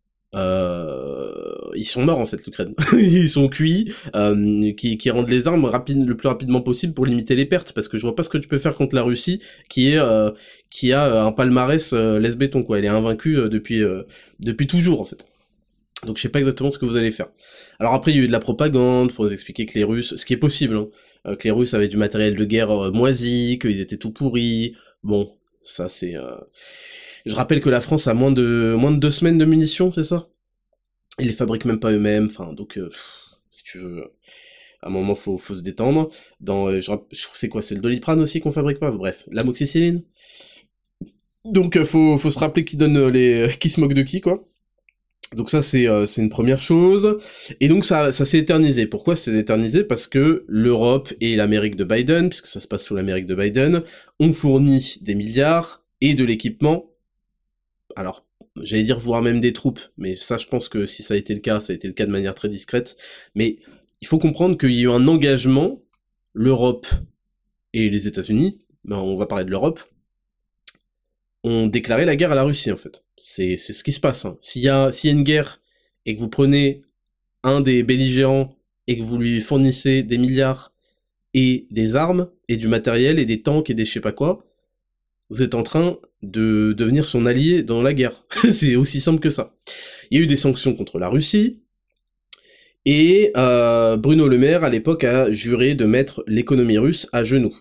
euh, ils sont morts en fait l'Ukraine, ils sont cuits, euh, qui, qui rendent les armes rapide, le plus rapidement possible pour limiter les pertes, parce que je vois pas ce que tu peux faire contre la Russie, qui est euh, qui a un palmarès euh, laisse-béton quoi, elle est invaincue euh, depuis euh, depuis toujours en fait. Donc je sais pas exactement ce que vous allez faire. Alors après il y a eu de la propagande pour nous expliquer que les Russes, ce qui est possible, hein, euh, que les Russes avaient du matériel de guerre euh, moisi, qu'ils étaient tout pourris. Bon, ça c'est. Euh... Je rappelle que la France a moins de moins de deux semaines de munitions, c'est ça? Ils les fabriquent même pas eux-mêmes. Enfin donc euh, pff, si tu veux, à un moment faut faut se détendre. Dans euh, je, je c'est quoi, c'est le Doliprane aussi qu'on fabrique pas. Bref, l'amoxicilline. Donc euh, faut faut se rappeler qui donne les qui se moque de qui quoi. Donc ça c'est euh, c'est une première chose, et donc ça ça s'est éternisé. Pourquoi c'est éternisé? Parce que l'Europe et l'Amérique de Biden, puisque ça se passe sous l'Amérique de Biden, ont fourni des milliards et de l'équipement. Alors j'allais dire voire même des troupes, mais ça je pense que si ça a été le cas, ça a été le cas de manière très discrète. Mais il faut comprendre qu'il y a eu un engagement, l'Europe et les États-Unis, ben on va parler de l'Europe, ont déclaré la guerre à la Russie, en fait. C'est, c'est ce qui se passe, hein. S'il y a, s'il y a une guerre, et que vous prenez un des belligérants, et que vous lui fournissez des milliards, et des armes, et du matériel, et des tanks, et des je sais pas quoi, vous êtes en train de devenir son allié dans la guerre. C'est aussi simple que ça. Il y a eu des sanctions contre la Russie, et euh, Bruno Le Maire, à l'époque, a juré de mettre l'économie russe à genoux.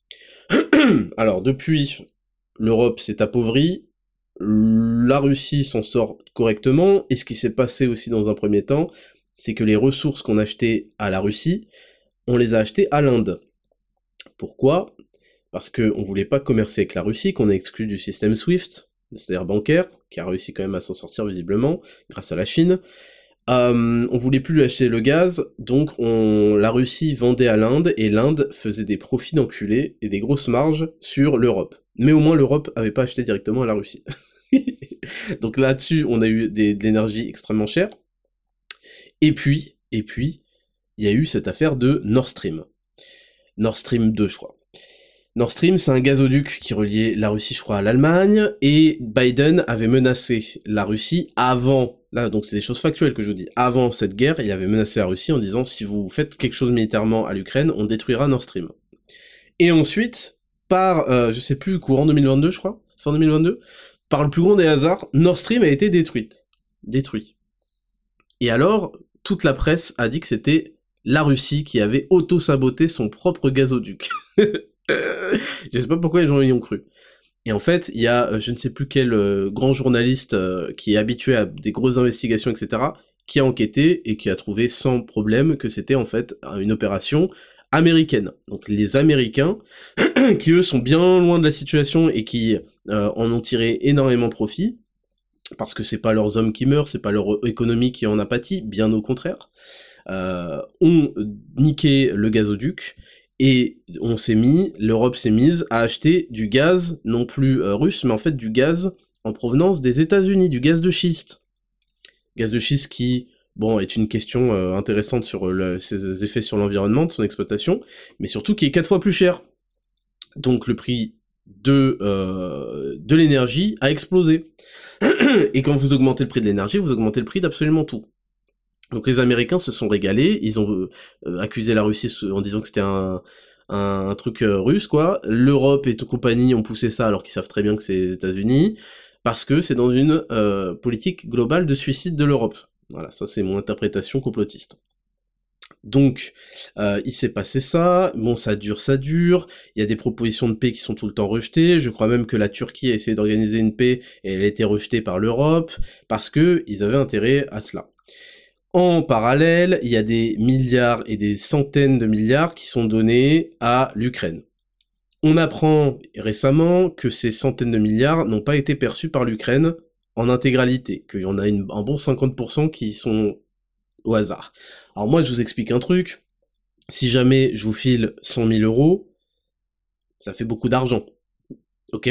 Alors, depuis... l'Europe s'est appauvrie, la Russie s'en sort correctement, et ce qui s'est passé aussi dans un premier temps, c'est que les ressources qu'on achetait à la Russie, on les a achetées à l'Inde. Pourquoi? Parce qu'on voulait pas commercer avec la Russie, qu'on a exclu du système SWIFT, c'est-à-dire bancaire, qui a réussi quand même à s'en sortir visiblement, grâce à la Chine. Euh, on voulait plus lui acheter le gaz, donc on, la Russie vendait à l'Inde, et l'Inde faisait des profits d'enculés et des grosses marges sur l'Europe. Mais au moins l'Europe avait pas acheté directement à la Russie. Donc là-dessus, on a eu des, de l'énergie extrêmement chère. Et puis, et puis, il y a eu cette affaire de Nord Stream. Nord Stream deux, je crois. Nord Stream, c'est un gazoduc qui reliait la Russie, je crois, à l'Allemagne, et Biden avait menacé la Russie avant, là, donc c'est des choses factuelles que je vous dis, avant cette guerre, il avait menacé la Russie en disant, si vous faites quelque chose militairement à l'Ukraine, on détruira Nord Stream. Et ensuite, par, euh, je sais plus, courant deux mille vingt-deux, je crois, fin deux mille vingt-deux, par le plus grand des hasards, Nord Stream a été détruite. Détruit. Et alors, toute la presse a dit que c'était la Russie qui avait auto-saboté son propre gazoduc. Je sais pas pourquoi les gens y ont cru. Et en fait, il y a, je ne sais plus quel euh, grand journaliste euh, qui est habitué à des grosses investigations, et cetera, qui a enquêté et qui a trouvé sans problème que c'était en fait une opération américaine. Donc les Américains, qui eux sont bien loin de la situation et qui euh, en ont tiré énormément profit, parce que c'est pas leurs hommes qui meurent, c'est pas leur économie qui en a pâti, bien au contraire, euh, ont niqué le gazoduc, et on s'est mis, l'Europe s'est mise à acheter du gaz, non plus euh, russe, mais en fait du gaz en provenance des États-Unis, du gaz de schiste. Gaz de schiste qui, bon, est une question euh, intéressante sur le, ses effets sur l'environnement de son exploitation, mais surtout qui est quatre fois plus cher. Donc le prix de euh, de l'énergie a explosé. Et quand vous augmentez le prix de l'énergie, vous augmentez le prix d'absolument tout. Donc les Américains se sont régalés, ils ont euh, accusé la Russie en disant que c'était un, un, un truc euh, russe, quoi. L'Europe et tout compagnie ont poussé ça alors qu'ils savent très bien que c'est les États-Unis, parce que c'est dans une euh, politique globale de suicide de l'Europe. Voilà, ça c'est mon interprétation complotiste. Donc, euh, il s'est passé ça, bon ça dure, ça dure, il y a des propositions de paix qui sont tout le temps rejetées, je crois même que la Turquie a essayé d'organiser une paix et elle a été rejetée par l'Europe, parce que ils avaient intérêt à cela. En parallèle, il y a des milliards et des centaines de milliards qui sont donnés à l'Ukraine. On apprend récemment que ces centaines de milliards n'ont pas été perçus par l'Ukraine en intégralité, qu'il y en a une, un bon cinquante pour cent qui sont au hasard. Alors moi, je vous explique un truc. Si jamais je vous file cent mille euros, ça fait beaucoup d'argent. Ok?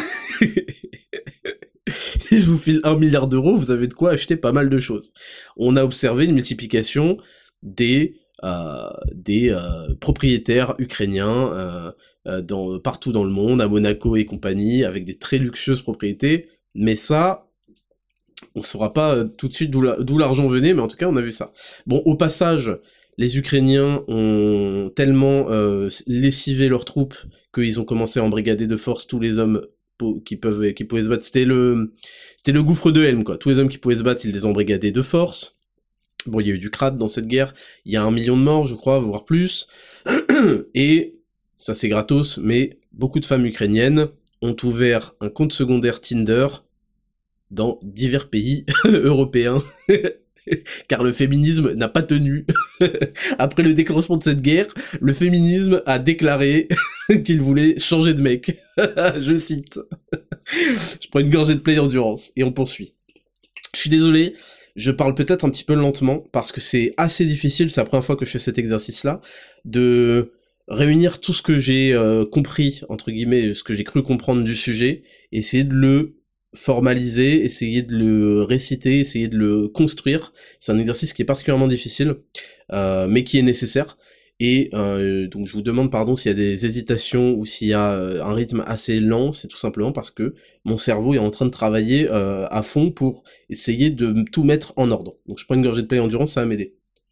Si je vous file un milliard d'euros, vous avez de quoi acheter pas mal de choses. On a observé une multiplication des euh, des euh, propriétaires ukrainiens euh, euh, dans, partout dans le monde, à Monaco et compagnie, avec des très luxueuses propriétés, mais ça, on saura pas euh, tout de suite d'où, la, d'où l'argent venait, mais en tout cas on a vu ça. Bon, au passage, les Ukrainiens ont tellement euh, lessivé leurs troupes qu'ils ont commencé à embrigader de force tous les hommes qui peuvent qui pouvaient se battre. C'était le c'était le gouffre de Helm, quoi. Tous les hommes qui pouvaient se battre, ils les ont embrigadés de force. Bon, il y a eu du crade dans cette guerre. Il y a un million de morts, je crois, voire plus. Et ça c'est gratos, mais beaucoup de femmes ukrainiennes ont ouvert un compte secondaire Tinder dans divers pays européens, car le féminisme n'a pas tenu. Après le déclenchement de cette guerre, le féminisme a déclaré qu'il voulait changer de mec. Je cite. Je prends une gorgée de Play Endurance, et on poursuit. Je suis désolé, je parle peut-être un petit peu lentement, parce que c'est assez difficile, c'est la première fois que je fais cet exercice-là, de réunir tout ce que j'ai euh, compris, entre guillemets, ce que j'ai cru comprendre du sujet, et essayer de le formaliser, essayer de le réciter, essayer de le construire. C'est un exercice qui est particulièrement difficile, euh, mais qui est nécessaire. Et euh, donc je vous demande pardon s'il y a des hésitations ou s'il y a euh, un rythme assez lent, c'est tout simplement parce que mon cerveau est en train de travailler euh, à fond pour essayer de tout mettre en ordre. Donc je prends une gorgée de Play Endurance, ça va m'aider.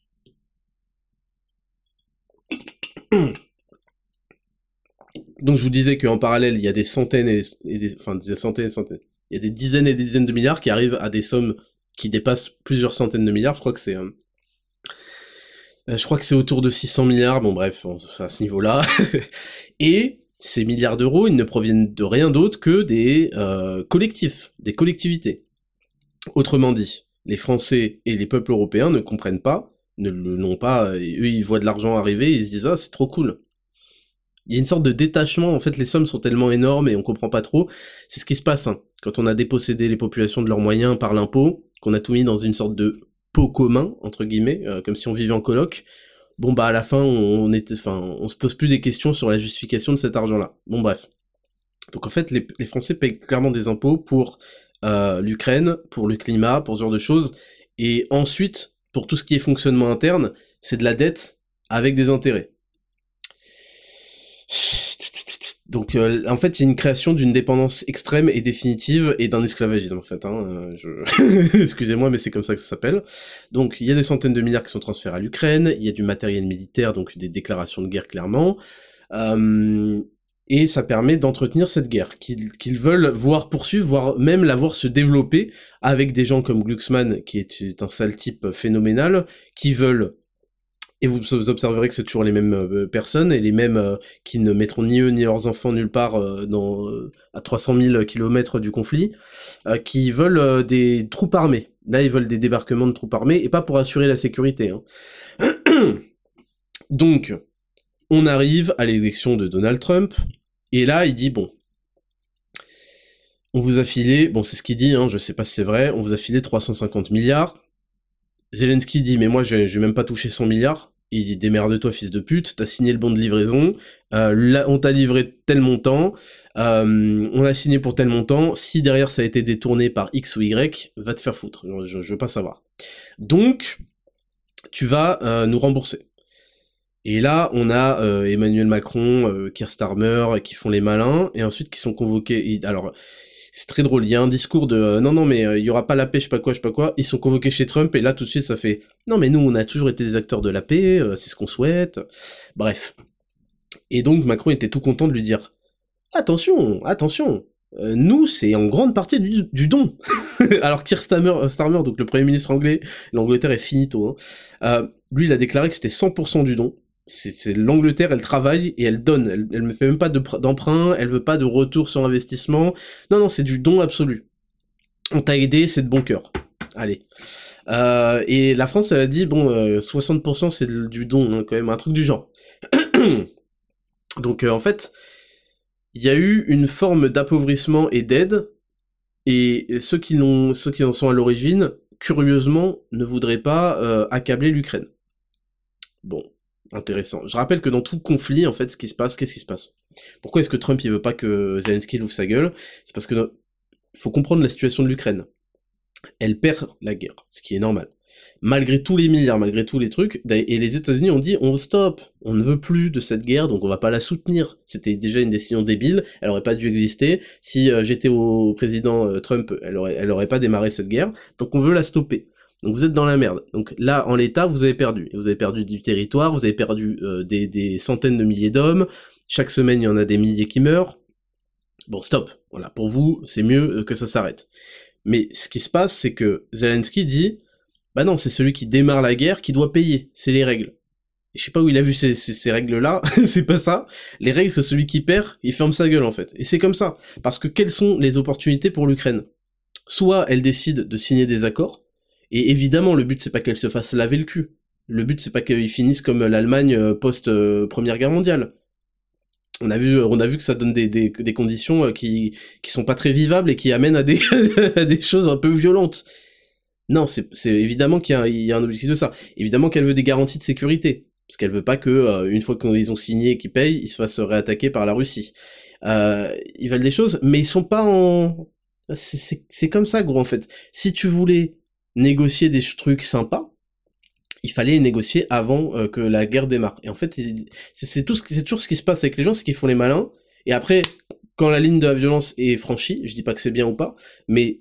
Donc je vous disais qu'en parallèle, il y a des centaines et, et des, enfin des centaines et des centaines, il y a des dizaines et des dizaines de milliards qui arrivent à des sommes qui dépassent plusieurs centaines de milliards. Je crois que c'est, euh, je crois que c'est autour de six cents milliards. Bon bref, à ce niveau-là. Et ces milliards d'euros, ils ne proviennent de rien d'autre que des euh, collectifs, des collectivités. Autrement dit, les Français et les peuples européens ne comprennent pas, ne l'ont pas. Et eux, ils voient de l'argent arriver, ils se disent ah c'est trop cool. Il y a une sorte de détachement, en fait les sommes sont tellement énormes et on comprend pas trop. C'est ce qui se passe hein, quand on a dépossédé les populations de leurs moyens par l'impôt, qu'on a tout mis dans une sorte de pot commun, entre guillemets, euh, comme si on vivait en coloc. Bon bah à la fin on, on était, enfin on se pose plus des questions sur la justification de cet argent-là. Bon bref. Donc en fait les, les Français payent clairement des impôts pour euh, l'Ukraine, pour le climat, pour ce genre de choses, et ensuite pour tout ce qui est fonctionnement interne, c'est de la dette avec des intérêts. Donc euh, en fait il y a une création d'une dépendance extrême et définitive et d'un esclavagisme en fait hein, je... excusez-moi mais c'est comme ça que ça s'appelle. Donc il y a des centaines de milliards qui sont transférés à l'Ukraine, il y a du matériel militaire, donc des déclarations de guerre clairement, euh, et ça permet d'entretenir cette guerre qu'ils, qu'ils veulent voir poursuivre, voire même la voir se développer avec des gens comme Glucksmann qui est un sale type phénoménal, qui veulent. Et vous, vous observerez que c'est toujours les mêmes euh, personnes, et les mêmes euh, qui ne mettront ni eux ni leurs enfants nulle part euh, dans, euh, à trois cent mille kilomètres du conflit, euh, qui veulent euh, des troupes armées. Là, ils veulent des débarquements de troupes armées, et pas pour assurer la sécurité. Hein. Donc, on arrive à l'élection de Donald Trump, et là, il dit, bon, on vous a filé, bon, c'est ce qu'il dit, hein, je sais pas si c'est vrai, on vous a filé trois cent cinquante milliards, Zelensky dit, mais moi, je, je vais même pas toucher cent milliards, Il dit démerde-toi fils de pute, t'as signé le bon de livraison, euh, là on t'a livré tel montant, euh, on l'a signé pour tel montant, si derrière ça a été détourné par X ou Y, va te faire foutre, je, je veux pas savoir. Donc, tu vas euh, nous rembourser. Et là, on a euh, Emmanuel Macron, euh, Keir Starmer, qui font les malins, et ensuite qui sont convoqués. Alors, c'est très drôle, il y a un discours de euh, non, non, mais il euh, y aura pas la paix, je sais pas quoi, je sais pas quoi. Ils sont convoqués chez Trump, et là, tout de suite, ça fait non, mais nous, on a toujours été des acteurs de la paix, euh, c'est ce qu'on souhaite. Bref. Et donc, Macron était tout content de lui dire attention, attention, euh, nous, c'est en grande partie du, du don. Alors, Keir Starmer, Starmer, donc le Premier ministre anglais, l'Angleterre est finito, hein, euh, lui, il a déclaré que c'était cent pour cent du don. C'est, c'est l'Angleterre, elle travaille et elle donne. Elle, elle me fait même pas de, d'emprunt, elle veut pas de retour sur investissement. Non, non, c'est du don absolu. On t'a aidé, c'est de bon cœur. Allez. Euh, et la France, elle a dit, bon, euh, soixante pour cent c'est du don, hein, quand même, un truc du genre. Donc, euh, en fait, il y a eu une forme d'appauvrissement et d'aide, et ceux qui, l'ont, ceux qui en sont à l'origine, curieusement, ne voudraient pas euh, accabler l'Ukraine. Bon. Intéressant. Je rappelle que dans tout conflit, en fait, ce qui se passe, qu'est-ce qui se passe? Pourquoi est-ce que Trump, il veut pas que Zelensky ouvre sa gueule? C'est parce que no... faut comprendre la situation de l'Ukraine. Elle perd la guerre, ce qui est normal. Malgré tous les milliards, malgré tous les trucs, et les États-Unis ont dit on stop, on ne veut plus de cette guerre, donc on va pas la soutenir. C'était déjà une décision débile, elle aurait pas dû exister. Si euh, j'étais au président euh, Trump, elle aurait, elle aurait pas démarré cette guerre, donc on veut la stopper. Donc vous êtes dans la merde. Donc là, en l'état, vous avez perdu. Et vous avez perdu du territoire, vous avez perdu euh, des, des centaines de milliers d'hommes. Chaque semaine, il y en a des milliers qui meurent. Bon, stop. Voilà, pour vous, c'est mieux que ça s'arrête. Mais ce qui se passe, c'est que Zelensky dit, bah non, c'est celui qui démarre la guerre qui doit payer. C'est les règles. Et je sais pas où il a vu ces, ces, ces règles-là. C'est pas ça. Les règles, c'est celui qui perd, il ferme sa gueule, en fait. Et c'est comme ça. Parce que quelles sont les opportunités pour l'Ukraine? Soit elle décide de signer des accords, et évidemment, le but, c'est pas qu'elle se fasse laver le cul. Le but, c'est pas qu'ils finissent comme l'Allemagne post-Première Guerre mondiale. On a vu, on a vu que ça donne des, des, des conditions qui, qui sont pas très vivables et qui amènent à des, à des choses un peu violentes. Non, c'est, c'est évidemment qu'il y a, il y a un objectif de ça. Évidemment qu'elle veut des garanties de sécurité. Parce qu'elle veut pas que, euh, une fois qu'ils ont signé et qu'ils payent, ils se fassent réattaquer par la Russie. Euh, ils veulent des choses, mais ils sont pas en... C'est, c'est, c'est comme ça, gros, en fait. Si tu voulais négocier des trucs sympas, il fallait négocier avant euh, que la guerre démarre. Et en fait, c'est, c'est, tout ce, c'est toujours ce qui se passe avec les gens, c'est qu'ils font les malins, et après, quand la ligne de la violence est franchie, je dis pas que c'est bien ou pas, mais...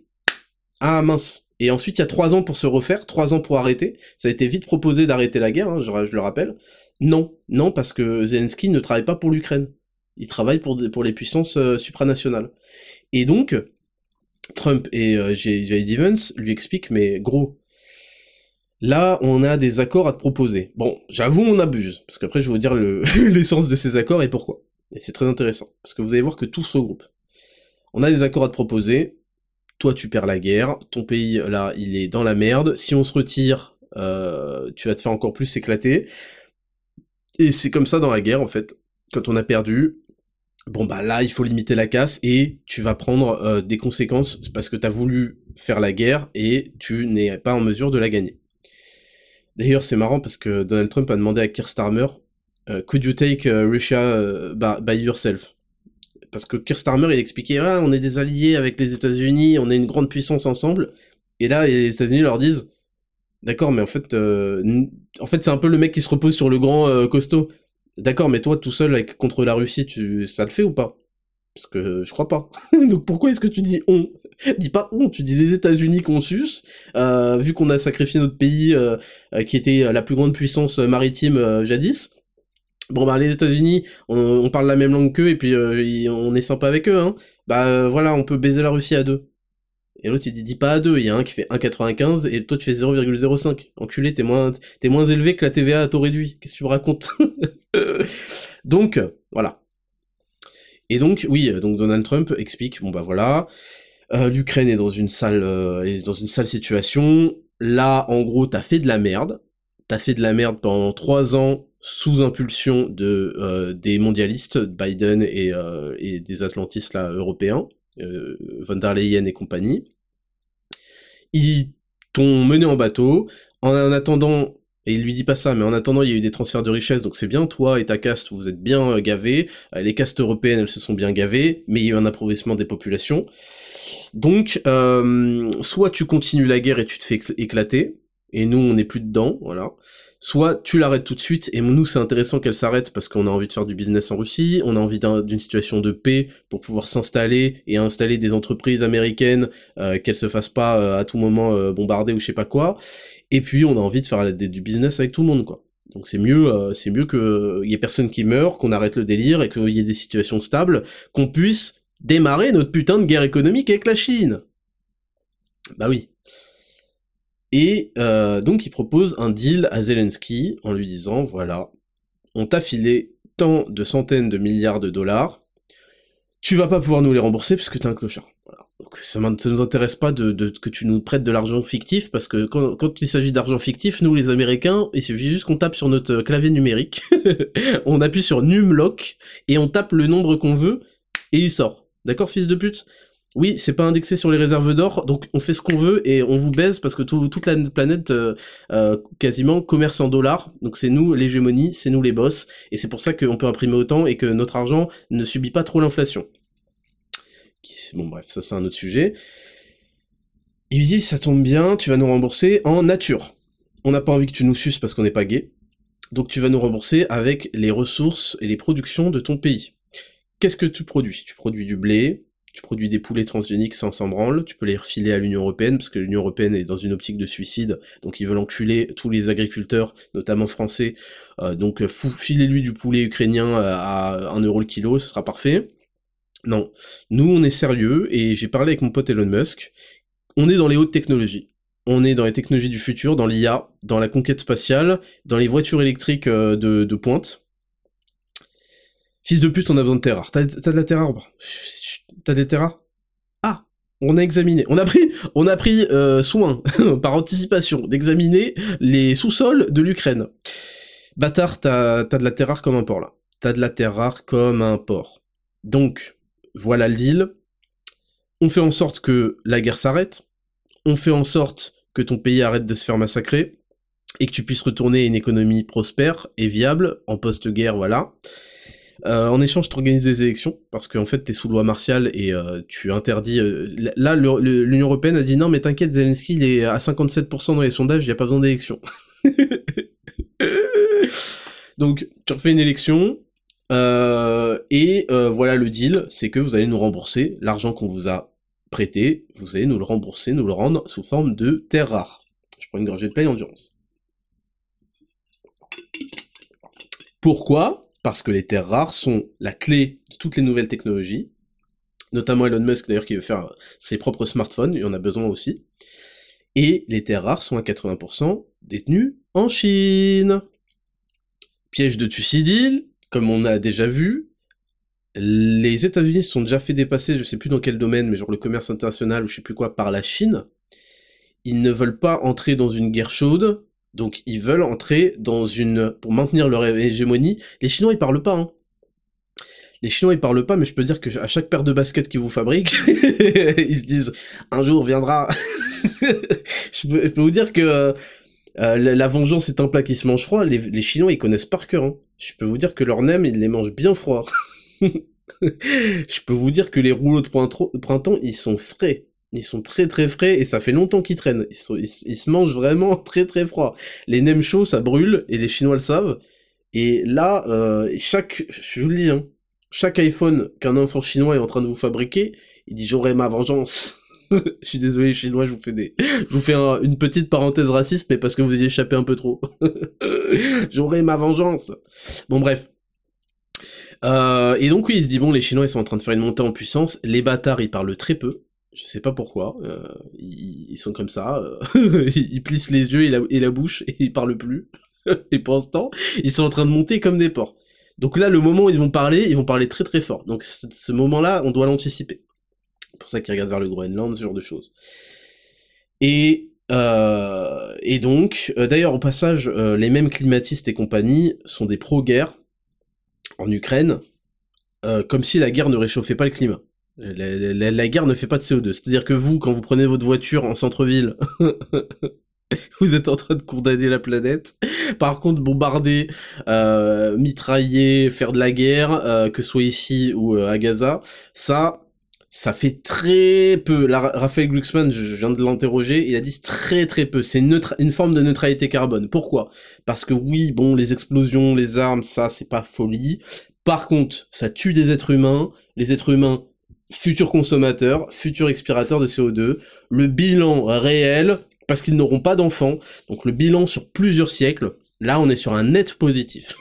Ah mince. Et ensuite, il y a trois ans pour se refaire, trois ans pour arrêter. Ça a été vite proposé d'arrêter la guerre, hein, je, je le rappelle. Non, non, parce que Zelensky ne travaille pas pour l'Ukraine. Il travaille pour, pour les puissances euh, supranationales. Et donc... Trump et euh, J D. Vance lui expliquent, mais gros, là, on a des accords à te proposer. Bon, j'avoue, on abuse, parce qu'après, je vais vous dire le, l'essence de ces accords et pourquoi. Et c'est très intéressant, parce que vous allez voir que tout se regroupe. On a des accords à te proposer, toi, tu perds la guerre, ton pays, là, il est dans la merde, si on se retire, euh, tu vas te faire encore plus éclater, et c'est comme ça dans la guerre, en fait. Quand on a perdu, bon bah là il faut limiter la casse et tu vas prendre euh, des conséquences parce que t'as voulu faire la guerre et tu n'es pas en mesure de la gagner. D'ailleurs c'est marrant parce que Donald Trump a demandé à Keir Starmer uh, could you take uh, Russia uh, by, by yourself? Parce que Keir Starmer il expliquait ah on est des alliés avec les États-Unis, on est une grande puissance ensemble, et là les États-Unis leur disent d'accord mais en fait euh, en fait c'est un peu le mec qui se repose sur le grand euh, costaud. D'accord, mais toi, tout seul, avec, contre la Russie, tu, ça le fait ou pas? Parce que je crois pas. Donc pourquoi est-ce que tu dis on? Dis pas on, tu dis les États-Unis qu'on suce, euh, vu qu'on a sacrifié notre pays, euh, euh, qui était la plus grande puissance maritime euh, jadis. Bon bah les États-Unis, on, on parle la même langue qu'eux, et puis euh, on est sympa avec eux, hein. Bah euh, voilà, on peut baiser la Russie à deux. Et l'autre il dit, dit pas à deux, il y a un qui fait un virgule quatre-vingt-quinze et toi tu fais zéro virgule zéro cinq. Enculé, t'es moins, t'es moins élevé que la T V A à taux réduit. Qu'est-ce que tu me racontes? Donc, voilà. Et donc, oui, donc Donald Trump explique, bon bah voilà, euh, l'Ukraine est dans une sale, euh, est dans une sale situation. Là, en gros, t'as fait de la merde. T'as fait de la merde pendant trois ans sous impulsion de euh, des mondialistes, Biden et, euh, et des atlantistes là européens, euh, von der Leyen et compagnie. Ils t'ont mené en bateau. En attendant, Et il lui dit pas ça, mais en attendant, il y a eu des transferts de richesses, donc c'est bien, toi et ta caste, vous êtes bien euh, gavés, euh, les castes européennes, elles se sont bien gavées, mais il y a eu un appauvrissement des populations. Donc, euh, soit tu continues la guerre et tu te fais éclater, et nous, on n'est plus dedans, voilà. Soit tu l'arrêtes tout de suite, et nous, c'est intéressant qu'elle s'arrête, parce qu'on a envie de faire du business en Russie, on a envie d'un, d'une situation de paix pour pouvoir s'installer, et installer des entreprises américaines, euh, qu'elles se fassent pas euh, à tout moment euh, bombarder ou je sais pas quoi, et puis on a envie de faire du business avec tout le monde, quoi. Donc c'est mieux, euh, c'est mieux que euh, y ait personne qui meurt, qu'on arrête le délire, et qu'il y ait des situations stables, qu'on puisse démarrer notre putain de guerre économique avec la Chine. Bah oui. Et euh, donc il propose un deal à Zelensky en lui disant, voilà, on t'a filé tant de centaines de milliards de dollars, tu vas pas pouvoir nous les rembourser parce que t'es un clochard. Voilà. Donc ça, ça nous intéresse pas de, de que tu nous prêtes de l'argent fictif, parce que quand, quand il s'agit d'argent fictif, nous les Américains, il suffit juste qu'on tape sur notre clavier numérique, on appuie sur Numlock, et on tape le nombre qu'on veut, et il sort. D'accord, fils de pute? Oui, c'est pas indexé sur les réserves d'or, donc on fait ce qu'on veut et on vous baise parce que tout, toute la planète euh, euh, quasiment commerce en dollars, donc c'est nous l'hégémonie, c'est nous les boss, et c'est pour ça qu'on peut imprimer autant et que notre argent ne subit pas trop l'inflation. Bon bref, ça c'est un autre sujet. Il lui dit, ça tombe bien, tu vas nous rembourser en nature. On n'a pas envie que tu nous suces parce qu'on n'est pas gay, donc tu vas nous rembourser avec les ressources et les productions de ton pays. Qu'est-ce que tu produis? Tu produis du blé, tu produis des poulets transgéniques sans s'en branle, tu peux les refiler à l'Union Européenne, parce que l'Union Européenne est dans une optique de suicide, donc ils veulent enculer tous les agriculteurs, notamment français, euh, donc fou, filez-lui du poulet ukrainien à un euro le kilo, ce sera parfait. Non, nous on est sérieux, et j'ai parlé avec mon pote Elon Musk, on est dans les hautes technologies. On est dans les technologies du futur, dans l'I A, dans la conquête spatiale, dans les voitures électriques de, de pointe. Fils de pute, on a besoin de terres rares. T'as, t'as de la terre rare? T'as des terres rares? Ah, on a examiné. On a pris, on a pris euh, soin, par anticipation, d'examiner les sous-sols de l'Ukraine. Bâtard, t'as, t'as de la terre rare comme un porc, là. T'as de la terre rare comme un porc. Donc, voilà le deal. On fait en sorte que la guerre s'arrête. On fait en sorte que ton pays arrête de se faire massacrer. Et que tu puisses retourner à une économie prospère et viable, en post-guerre, voilà. Euh, en échange, tu organises des élections, parce qu'en fait, t'es sous loi martiale et euh, tu interdis... Euh, là, le, le, l'Union Européenne a dit, non, mais t'inquiète, Zelensky, il est à cinquante-sept pour cent dans les sondages, il n'y a pas besoin d'élection. Donc, tu refais une élection, euh, et euh, voilà le deal, c'est que vous allez nous rembourser l'argent qu'on vous a prêté, vous allez nous le rembourser, nous le rendre sous forme de terres rares. Je prends une gorgée de pleine endurance. Pourquoi ? Parce que les terres rares sont la clé de toutes les nouvelles technologies, notamment Elon Musk d'ailleurs qui veut faire ses propres smartphones, il en a besoin aussi, et les terres rares sont à quatre-vingts pour cent détenues en Chine. Piège de Thucydide, comme on a déjà vu, les États-Unis se sont déjà fait dépasser, je sais plus dans quel domaine, mais genre le commerce international ou je sais plus quoi, par la Chine. Ils ne veulent pas entrer dans une guerre chaude, donc ils veulent entrer dans une... pour maintenir leur hégémonie. Les Chinois, ils parlent pas, hein. Les Chinois, ils parlent pas, mais je peux dire que à chaque paire de baskets qu'ils vous fabriquent, ils se disent « un jour viendra ». je, peux, je peux vous dire que euh, la, la vengeance est un plat qui se mange froid. Les, les Chinois, ils connaissent par cœur, hein. Je peux vous dire que leurs nems, ils les mangent bien froids. Je peux vous dire que les rouleaux de printemps, ils sont frais. Ils sont très très frais et ça fait longtemps qu'ils traînent. Ils, sont, ils, ils se mangent vraiment très très froid. Les nems chauds, ça brûle, et les Chinois le savent. Et là, euh, chaque, je vous le dis, hein, chaque iPhone qu'un enfant chinois est en train de vous fabriquer, il dit j'aurai ma vengeance. Je suis désolé les Chinois, je vous fais des, je vous fais un, une petite parenthèse raciste, mais parce que vous y échappez un peu trop. J'aurai ma vengeance. Bon bref. Euh, et donc oui, il se dit bon, les Chinois ils sont en train de faire une montée en puissance. Les bâtards ils parlent très peu. Je sais pas pourquoi, euh, ils, ils sont comme ça, euh, ils plissent les yeux et la, et la bouche, et ils parlent plus, et pendant ce temps, ils sont en train de monter comme des porcs. Donc là, le moment où ils vont parler, ils vont parler très très fort, donc ce, ce moment-là, on doit l'anticiper. C'est pour ça qu'ils regardent vers le Groenland, ce genre de choses. Et, euh, et donc, euh, d'ailleurs, au passage, euh, les mêmes climatistes et compagnie sont des pro-guerre en Ukraine, euh, comme si la guerre ne réchauffait pas le climat. La, la, la guerre ne fait pas de C O deux. C'est-à-dire que vous, quand vous prenez votre voiture en centre-ville, Vous êtes en train de condamner la planète. Par contre, bombarder, euh, mitrailler, faire de la guerre, euh, que ce soit ici ou euh, à Gaza, ça, ça fait très peu. Là, Raphaël Glucksmann, je viens de l'interroger, il a dit très très peu. C'est une, neutra- une forme de neutralité carbone. Pourquoi ? Parce que oui, bon, les explosions, les armes, ça, c'est pas folie. Par contre, ça tue des êtres humains. Les êtres humains, futurs consommateurs, futurs expirateurs de C O deux. Le bilan réel, parce qu'ils n'auront pas d'enfants, donc le bilan sur plusieurs siècles, là on est sur un net positif.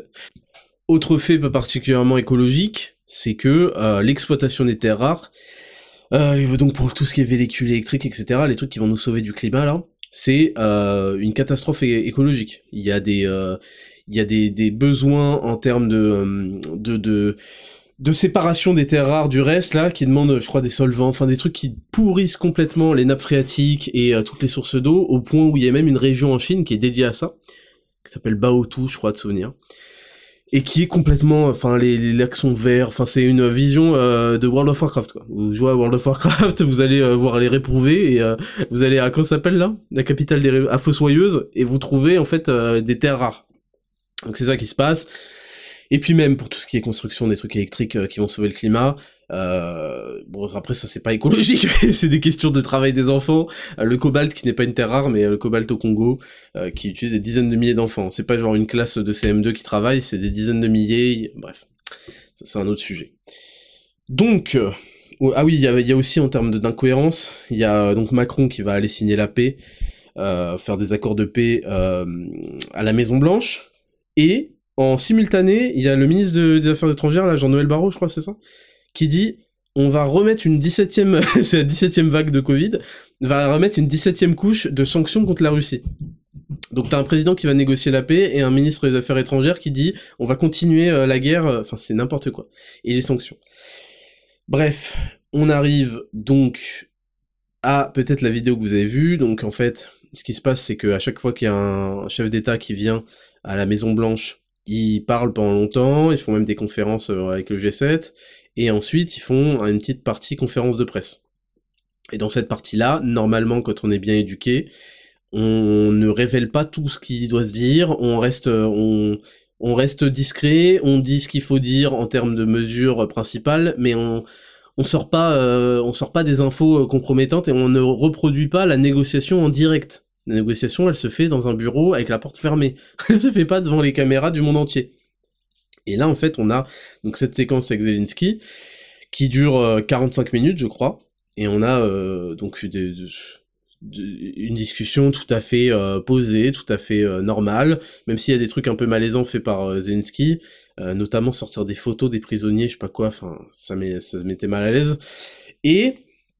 Autre fait pas particulièrement écologique, c'est que euh, l'exploitation des terres rares, euh, donc pour tout ce qui est véhicules électriques, et cetera, les trucs qui vont nous sauver du climat là, c'est euh, une catastrophe é- écologique. Il y a des, euh, il y a des, des besoins en termes de, de, de de séparation des terres rares du reste, là, qui demandent, je crois, des solvants, enfin des trucs qui pourrissent complètement les nappes phréatiques et euh, toutes les sources d'eau, au point où il y a même une région en Chine qui est dédiée à ça, qui s'appelle Baotou, je crois, de souvenir, et qui est complètement, enfin, les, les lacs sont verts, enfin, c'est une vision euh, de World of Warcraft, quoi. Vous jouez à World of Warcraft, vous allez euh, voir les réprouvés, et euh, vous allez à, comment ça s'appelle, là ? La capitale des ré... à Fossoyeuse, et vous trouvez, en fait, euh, des terres rares. Donc c'est ça qui se passe. Et puis même pour tout ce qui est construction des trucs électriques euh, qui vont sauver le climat, euh, bon après ça c'est pas écologique, c'est des questions de travail des enfants. Euh, le cobalt qui n'est pas une terre rare, mais euh, le cobalt au Congo euh, qui utilise des dizaines de milliers d'enfants. C'est pas genre une classe de C M deux qui travaille, c'est des dizaines de milliers. Bref, ça c'est un autre sujet. Donc euh, ah oui, il y a, y a aussi en termes d'incohérence, il y a euh, donc Macron qui va aller signer la paix, euh, faire des accords de paix euh, à la Maison Blanche, et en simultané, il y a le ministre de, des Affaires étrangères, là, Jean-Noël Barrot, je crois, c'est ça, qui dit, on va remettre une dix-septième, c'est la dix-septième vague de Covid, va remettre une dix-septième couche de sanctions contre la Russie. Donc t'as un président qui va négocier la paix, et un ministre des Affaires étrangères qui dit, on va continuer euh, la guerre, enfin c'est n'importe quoi, et les sanctions. Bref, on arrive donc à peut-être la vidéo que vous avez vue, donc en fait, ce qui se passe, c'est qu'à chaque fois qu'il y a un chef d'État qui vient à la Maison Blanche, ils parlent pendant longtemps, ils font même des conférences avec le G sept, et ensuite ils font une petite partie conférence de presse. Et dans cette partie-là, normalement, quand on est bien éduqué, on ne révèle pas tout ce qui doit se dire, on reste, on, on reste discret, on dit ce qu'il faut dire en termes de mesures principales, mais on, on sort pas, euh, on sort pas des infos compromettantes et on ne reproduit pas la négociation en direct. La négociation, elle se fait dans un bureau avec la porte fermée. Elle se fait pas devant les caméras du monde entier. Et là, en fait, on a donc cette séquence avec Zelensky qui dure euh, quarante-cinq minutes, je crois, et on a euh, donc des, des, des, une discussion tout à fait euh, posée, tout à fait euh, normale, même s'il y a des trucs un peu malaisants faits par euh, Zelensky, euh, notamment sortir des photos des prisonniers, je sais pas quoi, enfin, ça m'est, ça m'était mal à l'aise. Et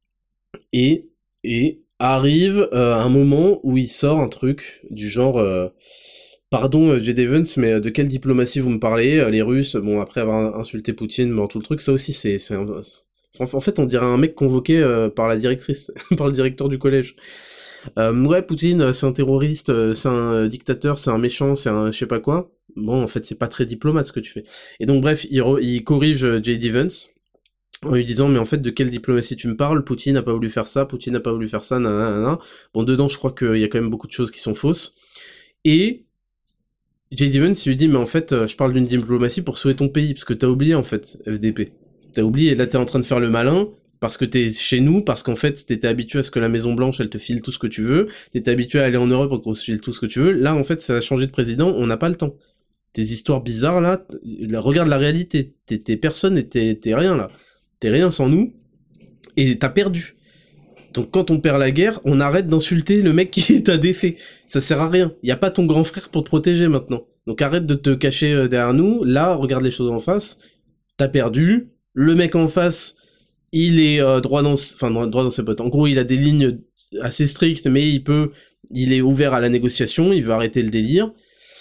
et et arrive euh, un moment où il sort un truc du genre euh, pardon J D Vance, mais de quelle diplomatie vous me parlez, les Russes, bon après avoir insulté Poutine, bon tout le truc, ça aussi c'est c'est un... en fait on dirait un mec convoqué euh, par la directrice, par le directeur du collège. Euh, ouais, Poutine c'est un terroriste, c'est un dictateur, c'est un méchant, c'est un je sais pas quoi. Bon en fait c'est pas très diplomate ce que tu fais. Et donc bref, il, re... il corrige J D Vance en lui disant mais en fait de quelle diplomatie tu me parles, Poutine n'a pas voulu faire ça, Poutine n'a pas voulu faire ça, nanana. Bon dedans je crois qu'il y a quand même beaucoup de choses qui sont fausses. Et J D Vance lui dit mais en fait je parle d'une diplomatie pour sauver ton pays, parce que t'as oublié en fait, F D P. T'as oublié, là t'es en train de faire le malin, parce que t'es chez nous, parce qu'en fait t'étais habitué à ce que la Maison Blanche elle te file tout ce que tu veux, t'étais habitué à aller en Europe pour qu'on se file tout ce que tu veux, là en fait ça a changé de président, on n'a pas le temps. Tes histoires bizarres là, regarde la réalité, t'es, t'es personne et t'es, t'es rien là. T'es rien sans nous, et t'as perdu. Donc quand on perd la guerre, on arrête d'insulter le mec qui t'a défait. Ça sert à rien. Y a pas ton grand frère pour te protéger maintenant. Donc arrête de te cacher derrière nous. Là, regarde les choses en face. T'as perdu. Le mec en face, il est euh, droit dans, enfin droit dans ses bottes. En gros, il a des lignes assez strictes, mais il peut, il est ouvert à la négociation. Il veut arrêter le délire.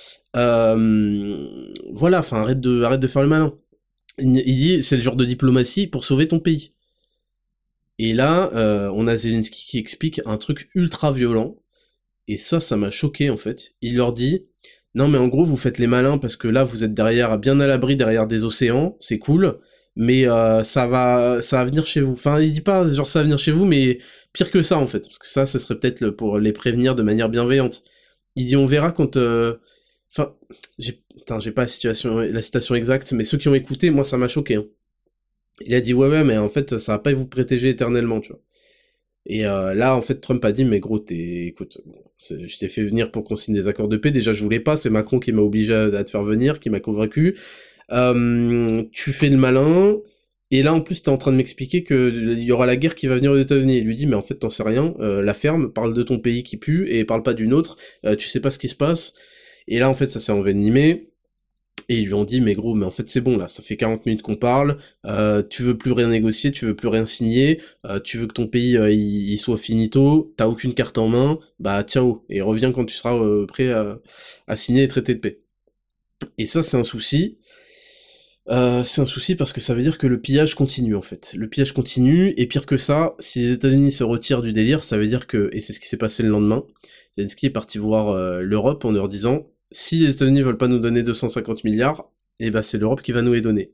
Euh, voilà. Enfin, arrête de, arrête de faire le malin. Il, il dit, c'est le genre de diplomatie pour sauver ton pays. Et là, euh, on a Zelensky qui explique un truc ultra violent, et ça, ça m'a choqué en fait. Il leur dit, non mais en gros, vous faites les malins parce que là, vous êtes derrière, bien à l'abri derrière des océans, c'est cool, mais euh, ça va ça va venir chez vous. Enfin, il dit pas genre ça va venir chez vous, mais pire que ça en fait, parce que ça, ce serait peut-être le, pour les prévenir de manière bienveillante. Il dit on verra quand... Euh... Enfin, j'ai... Putain, j'ai pas la, situation, la citation exacte, mais ceux qui ont écouté, moi ça m'a choqué. Hein. Il a dit ouais ouais, mais en fait ça va pas vous protéger éternellement, tu vois. Et euh, là, en fait, Trump a dit, mais gros, t'es, écoute, bon, je t'ai fait venir pour qu'on signe des accords de paix. Déjà, je voulais pas, c'est Macron qui m'a obligé à, à te faire venir, qui m'a convaincu. Euh, tu fais le malin. Et là, en plus, t'es en train de m'expliquer que il y aura la guerre qui va venir aux États-Unis. Il lui dit, mais en fait, t'en sais rien. Euh, la ferme parle de ton pays qui pue et parle pas d'une autre. Euh, tu sais pas ce qui se passe. Et là, en fait, ça s'est envenimé. Et ils lui ont dit, mais gros, mais en fait c'est bon là, ça fait quarante minutes qu'on parle, euh, tu veux plus rien négocier, tu veux plus rien signer, euh, tu veux que ton pays euh, il, il soit finito, t'as aucune carte en main, bah ciao, et reviens quand tu seras euh, prêt à, à signer les traités de paix. Et ça c'est un souci, euh, c'est un souci parce que ça veut dire que le pillage continue en fait. Le pillage continue, et pire que ça, si les États-Unis se retirent du délire, ça veut dire que, et c'est ce qui s'est passé le lendemain, Zelensky est parti voir euh, l'Europe en leur disant, si les États-Unis veulent pas nous donner deux cent cinquante milliards, eh ben c'est l'Europe qui va nous les donner.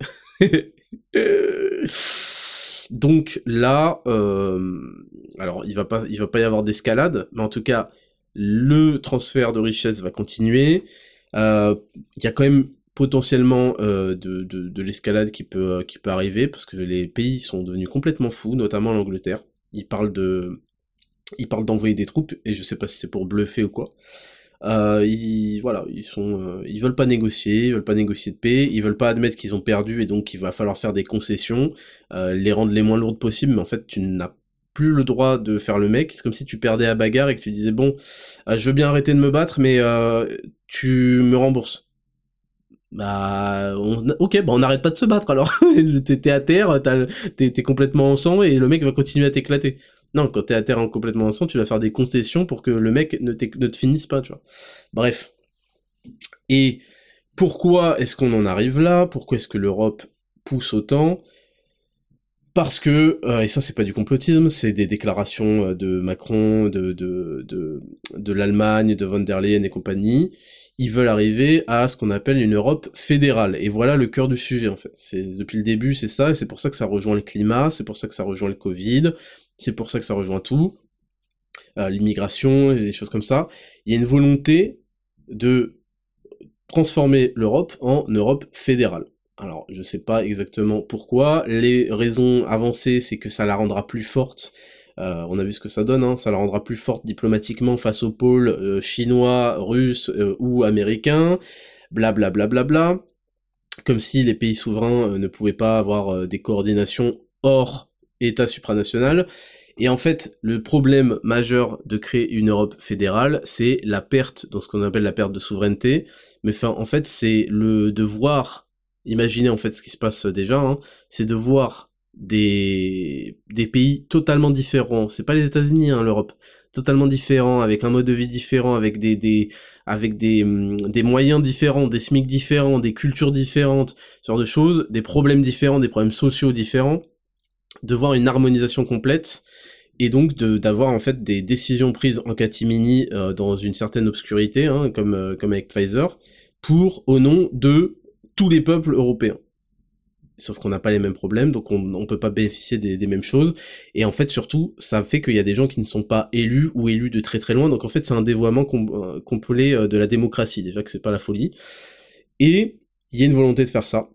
Donc là, euh, alors il va pas, il va pas y avoir d'escalade, mais en tout cas, le transfert de richesse va continuer. Il euh, y a quand même potentiellement euh, de, de, de l'escalade qui peut, qui peut arriver, parce que les pays sont devenus complètement fous, notamment l'Angleterre. Ils parlent de, ils parlent d'envoyer des troupes, et je sais pas si c'est pour bluffer ou quoi. Euh, ils, voilà, ils sont, euh, ils veulent pas négocier, ils veulent pas négocier de paix, ils veulent pas admettre qu'ils ont perdu et donc il va falloir faire des concessions, euh, les rendre les moins lourdes possibles, mais en fait tu n'as plus le droit de faire le mec. C'est comme si tu perdais à bagarre et que tu disais bon, euh, je veux bien arrêter de me battre, mais euh, tu me rembourses. Bah, on, ok, bah on n'arrête pas de se battre alors. T'es à terre, t'es, t'es complètement en sang et le mec va continuer à t'éclater. Non, quand t'es à terre complètement en sang, tu vas faire des concessions pour que le mec ne, ne te finisse pas, tu vois. Bref. Et pourquoi est-ce qu'on en arrive là? Pourquoi est-ce que l'Europe pousse autant? Parce que, euh, et ça c'est pas du complotisme, c'est des déclarations de Macron, de, de, de, de l'Allemagne, de von der Leyen et compagnie. Ils veulent arriver à ce qu'on appelle une Europe fédérale. Et voilà le cœur du sujet, en fait. C'est, depuis le début, c'est ça, et c'est pour ça que ça rejoint le climat, c'est pour ça que ça rejoint le Covid, c'est pour ça que ça rejoint tout, euh, l'immigration, et des choses comme ça. Il y a une volonté de transformer l'Europe en Europe fédérale. Alors, je sais pas exactement pourquoi. Les raisons avancées, c'est que ça la rendra plus forte. Euh, on a vu ce que ça donne, hein. Ça la rendra plus forte diplomatiquement face aux pôles euh, chinois, russes euh, ou américains. Blablabla. Bla, bla, bla. Comme si les pays souverains euh, ne pouvaient pas avoir euh, des coordinations hors État supranational. Et en fait, le problème majeur de créer une Europe fédérale, c'est la perte, dans ce qu'on appelle la perte de souveraineté. Mais enfin, en fait, c'est le de voir, imaginez en fait ce qui se passe déjà, hein, c'est de voir des des pays totalement différents. C'est pas les États-Unis, hein, l'Europe, totalement différents, avec un mode de vie différent, avec des des avec des des moyens différents, des SMIC différents, des cultures différentes, ce genre de choses, des problèmes différents, des problèmes sociaux différents, de voir une harmonisation complète. Et donc de d'avoir en fait des décisions prises en catimini euh, dans une certaine obscurité, hein, comme euh, comme avec Pfizer, pour au nom de tous les peuples européens. Sauf qu'on n'a pas les mêmes problèmes, donc on on peut pas bénéficier des, des mêmes choses. Et en fait surtout, ça fait qu'il y a des gens qui ne sont pas élus ou élus de très très loin. Donc en fait c'est un dévoiement com- complet de la démocratie. Déjà que c'est pas la folie. Et il y a une volonté de faire ça.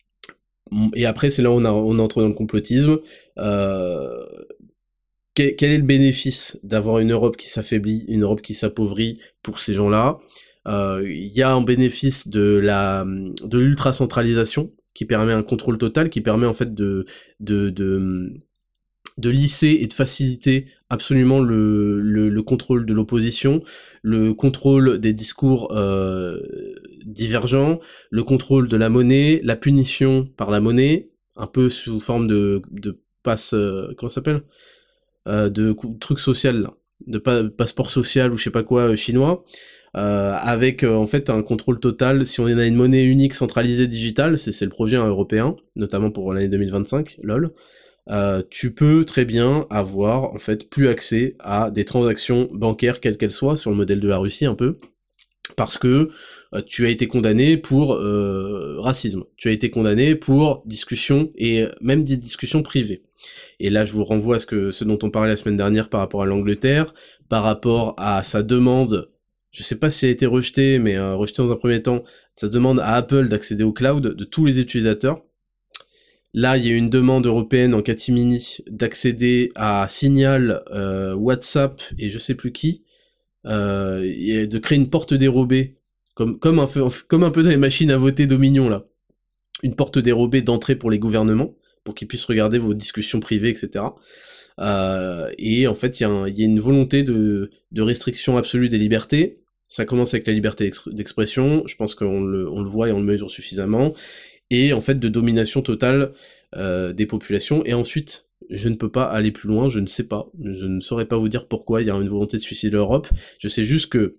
Et après c'est là où on a on entre dans le complotisme. Euh, Quel, quel est le bénéfice d'avoir une Europe qui s'affaiblit, une Europe qui s'appauvrit pour ces gens-là? Euh, il y a un bénéfice de la de l'ultra-centralisation qui permet un contrôle total, qui permet en fait de de de, de lisser et de faciliter absolument le, le, le contrôle de l'opposition, le contrôle des discours euh, divergents, le contrôle de la monnaie, la punition par la monnaie, un peu sous forme de, de passe... Euh, comment ça s'appelle euh, de trucs social là, de pa passeport social ou je sais pas quoi euh, chinois, euh, avec euh, en fait un contrôle total. Si on a une monnaie unique centralisée digitale, c'est c'est le projet hein, européen, notamment pour l'année deux mille vingt-cinq, lol. Euh, tu peux très bien avoir en fait plus accès à des transactions bancaires quelles qu'elles soient, sur le modèle de la Russie un peu, parce que euh, tu as été condamné pour euh, racisme, tu as été condamné pour discussion et même des discussions privées. Et là, je vous renvoie à ce que ce dont on parlait la semaine dernière par rapport à l'Angleterre, par rapport à sa demande, je sais pas si elle a été rejetée, mais euh, rejetée dans un premier temps, sa demande à Apple d'accéder au cloud de tous les utilisateurs. Là, il y a eu une demande européenne en catimini d'accéder à Signal, euh, WhatsApp et je sais plus qui, euh, et de créer une porte dérobée, comme comme un peu comme un peu dans les machines à voter Dominion là, une porte dérobée d'entrée pour les gouvernements, pour qu'ils puissent regarder vos discussions privées, et cetera. Euh, et en fait, il y, y a une volonté de, de restriction absolue des libertés. Ça commence avec la liberté d'expression, je pense qu'on le, on le voit et on le mesure suffisamment, et en fait de domination totale euh, des populations. Et ensuite, je ne peux pas aller plus loin, je ne sais pas, je ne saurais pas vous dire pourquoi il y a une volonté de suicider l'Europe. Je sais juste que